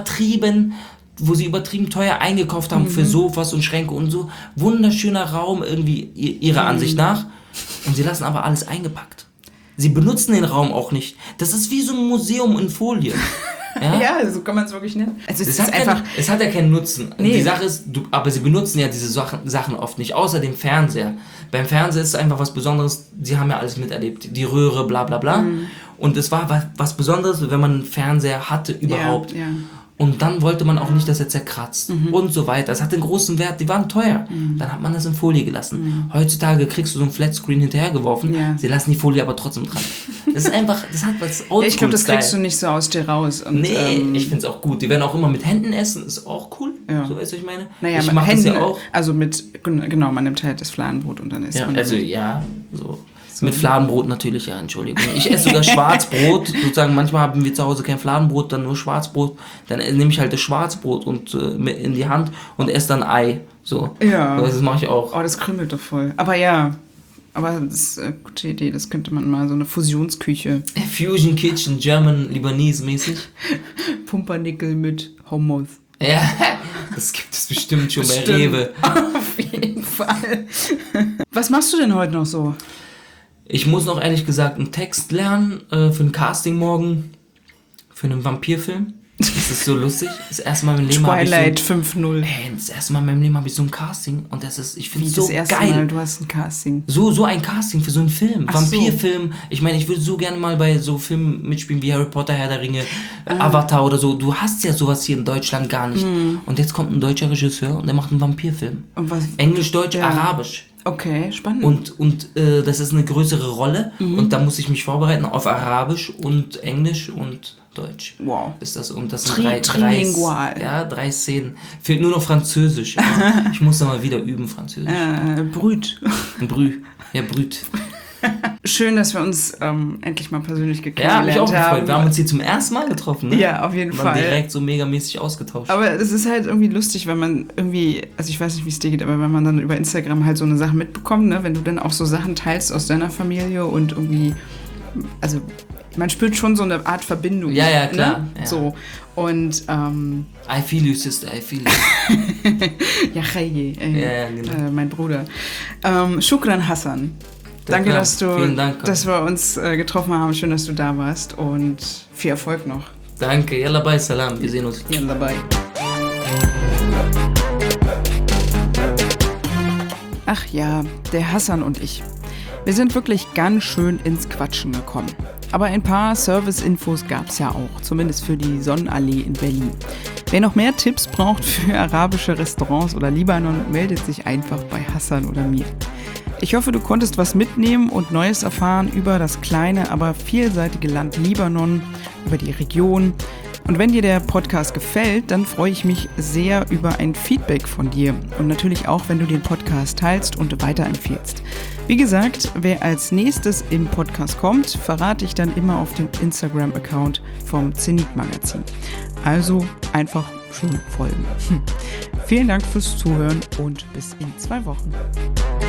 sie übertrieben teuer eingekauft haben für Sofas und Schränke und so. Wunderschöner Raum irgendwie ihrer Ansicht nach. Und sie lassen aber alles eingepackt. Sie benutzen den Raum auch nicht. Das ist wie so ein Museum in Folie. Ja, so kann man es wirklich nennen. Also es hat ja keinen Nutzen. Nee. Die Sache ist, aber sie benutzen ja diese Sachen oft nicht, außer dem Fernseher. Beim Fernseher ist es einfach was Besonderes, sie haben ja alles miterlebt. Die Röhre, bla bla bla. Und es war was Besonderes, wenn man einen Fernseher hatte überhaupt. Ja. Und dann wollte man auch nicht, dass er zerkratzt und so weiter. Das hat den großen Wert, die waren teuer. Dann hat man das in Folie gelassen. Heutzutage kriegst du so ein Flatscreen hinterhergeworfen, sie lassen die Folie aber trotzdem dran. Das ist einfach, das hat was Oldschool-Style. Ich glaube, das kriegst du nicht so aus dir raus. Und, ich finde es auch gut. Die werden auch immer mit Händen essen, ist auch cool. Ja. So, weißt du, was ich meine? Naja, ich mache das ja auch. Also genau, man nimmt halt das Fladenbrot und dann isst man das. So. Mit Fladenbrot natürlich, ja, Entschuldigung. Ich esse sogar Schwarzbrot, sozusagen, manchmal haben wir zu Hause kein Fladenbrot, dann nur Schwarzbrot. Dann nehme ich halt das Schwarzbrot und in die Hand und esse dann Ei. So. Ja. So, das mache ich auch. Oh, das krümelt doch voll. Aber das ist eine gute Idee, das könnte man mal, so eine Fusionsküche. Fusion Kitchen, German, Libanese mäßig. Pumpernickel mit Hummus. Ja, das gibt es bestimmt schon bei Rewe. Auf jeden Fall. Was machst du denn heute noch so? Ich muss noch ehrlich gesagt einen Text lernen für ein Casting morgen, für einen Vampirfilm. Das ist so lustig. Das erste Mal in meinem Leben Twilight 5.0. Das erste Mal in meinem Leben habe ich so ein Casting und ich finde es so das erste geil. Mal, du hast ein Casting. So ein Casting für so einen Film. Ach Vampirfilm. Ich meine, ich würde so gerne mal bei so Filmen mitspielen wie Harry Potter, Herr der Ringe, Avatar oder so. Du hast ja sowas hier in Deutschland gar nicht. Und jetzt kommt ein deutscher Regisseur und der macht einen Vampirfilm. Und was? Englisch, Deutsch, Arabisch. Okay, spannend. Und das ist eine größere Rolle und da muss ich mich vorbereiten auf Arabisch und Englisch und Deutsch. Wow. Ist das, und das sind Trilingual. 3 Szenen. Fehlt nur noch Französisch. Aber ich muss da mal wieder üben, Französisch. Brüt. Brü. Ja, Brüt. Schön, dass wir uns endlich mal persönlich Ja, kennengelernt mich auch gefreut. haben. Wir haben uns hier zum ersten Mal getroffen, ne? Ja, auf jeden Fall. Direkt so megamäßig ausgetauscht. Aber es ist halt irgendwie lustig, wenn man irgendwie, also ich weiß nicht, wie es dir geht, aber wenn man dann über Instagram halt so eine Sache mitbekommt, ne, wenn du dann auch so Sachen teilst aus deiner Familie und irgendwie, also man spürt schon so eine Art Verbindung. Ja, klar. Ne? Ja. So. Und I feel you, sister, I feel you. ja, Khaye, genau. mein Bruder. Shukran Hassan. Danke, klar. dass Vielen Dank. dass wir uns getroffen haben. Schön, dass du da warst und viel Erfolg noch. Danke. Yalla bye, salam. Wir sehen uns. Yalla bye. Ach ja, der Hassan und ich. Wir sind wirklich ganz schön ins Quatschen gekommen. Aber ein paar Service-Infos gab's ja auch, zumindest für die Sonnenallee in Berlin. Wer noch mehr Tipps braucht für arabische Restaurants oder Libanon, meldet sich einfach bei Hassan oder mir. Ich hoffe, du konntest was mitnehmen und Neues erfahren über das kleine, aber vielseitige Land Libanon, über die Region. Und wenn dir der Podcast gefällt, dann freue ich mich sehr über ein Feedback von dir und natürlich auch, wenn du den Podcast teilst und weiterempfehlst. Wie gesagt, wer als nächstes im Podcast kommt, verrate ich dann immer auf dem Instagram-Account vom Zenit-Magazin. Also einfach schön folgen. Vielen Dank fürs Zuhören und bis in 2 Wochen.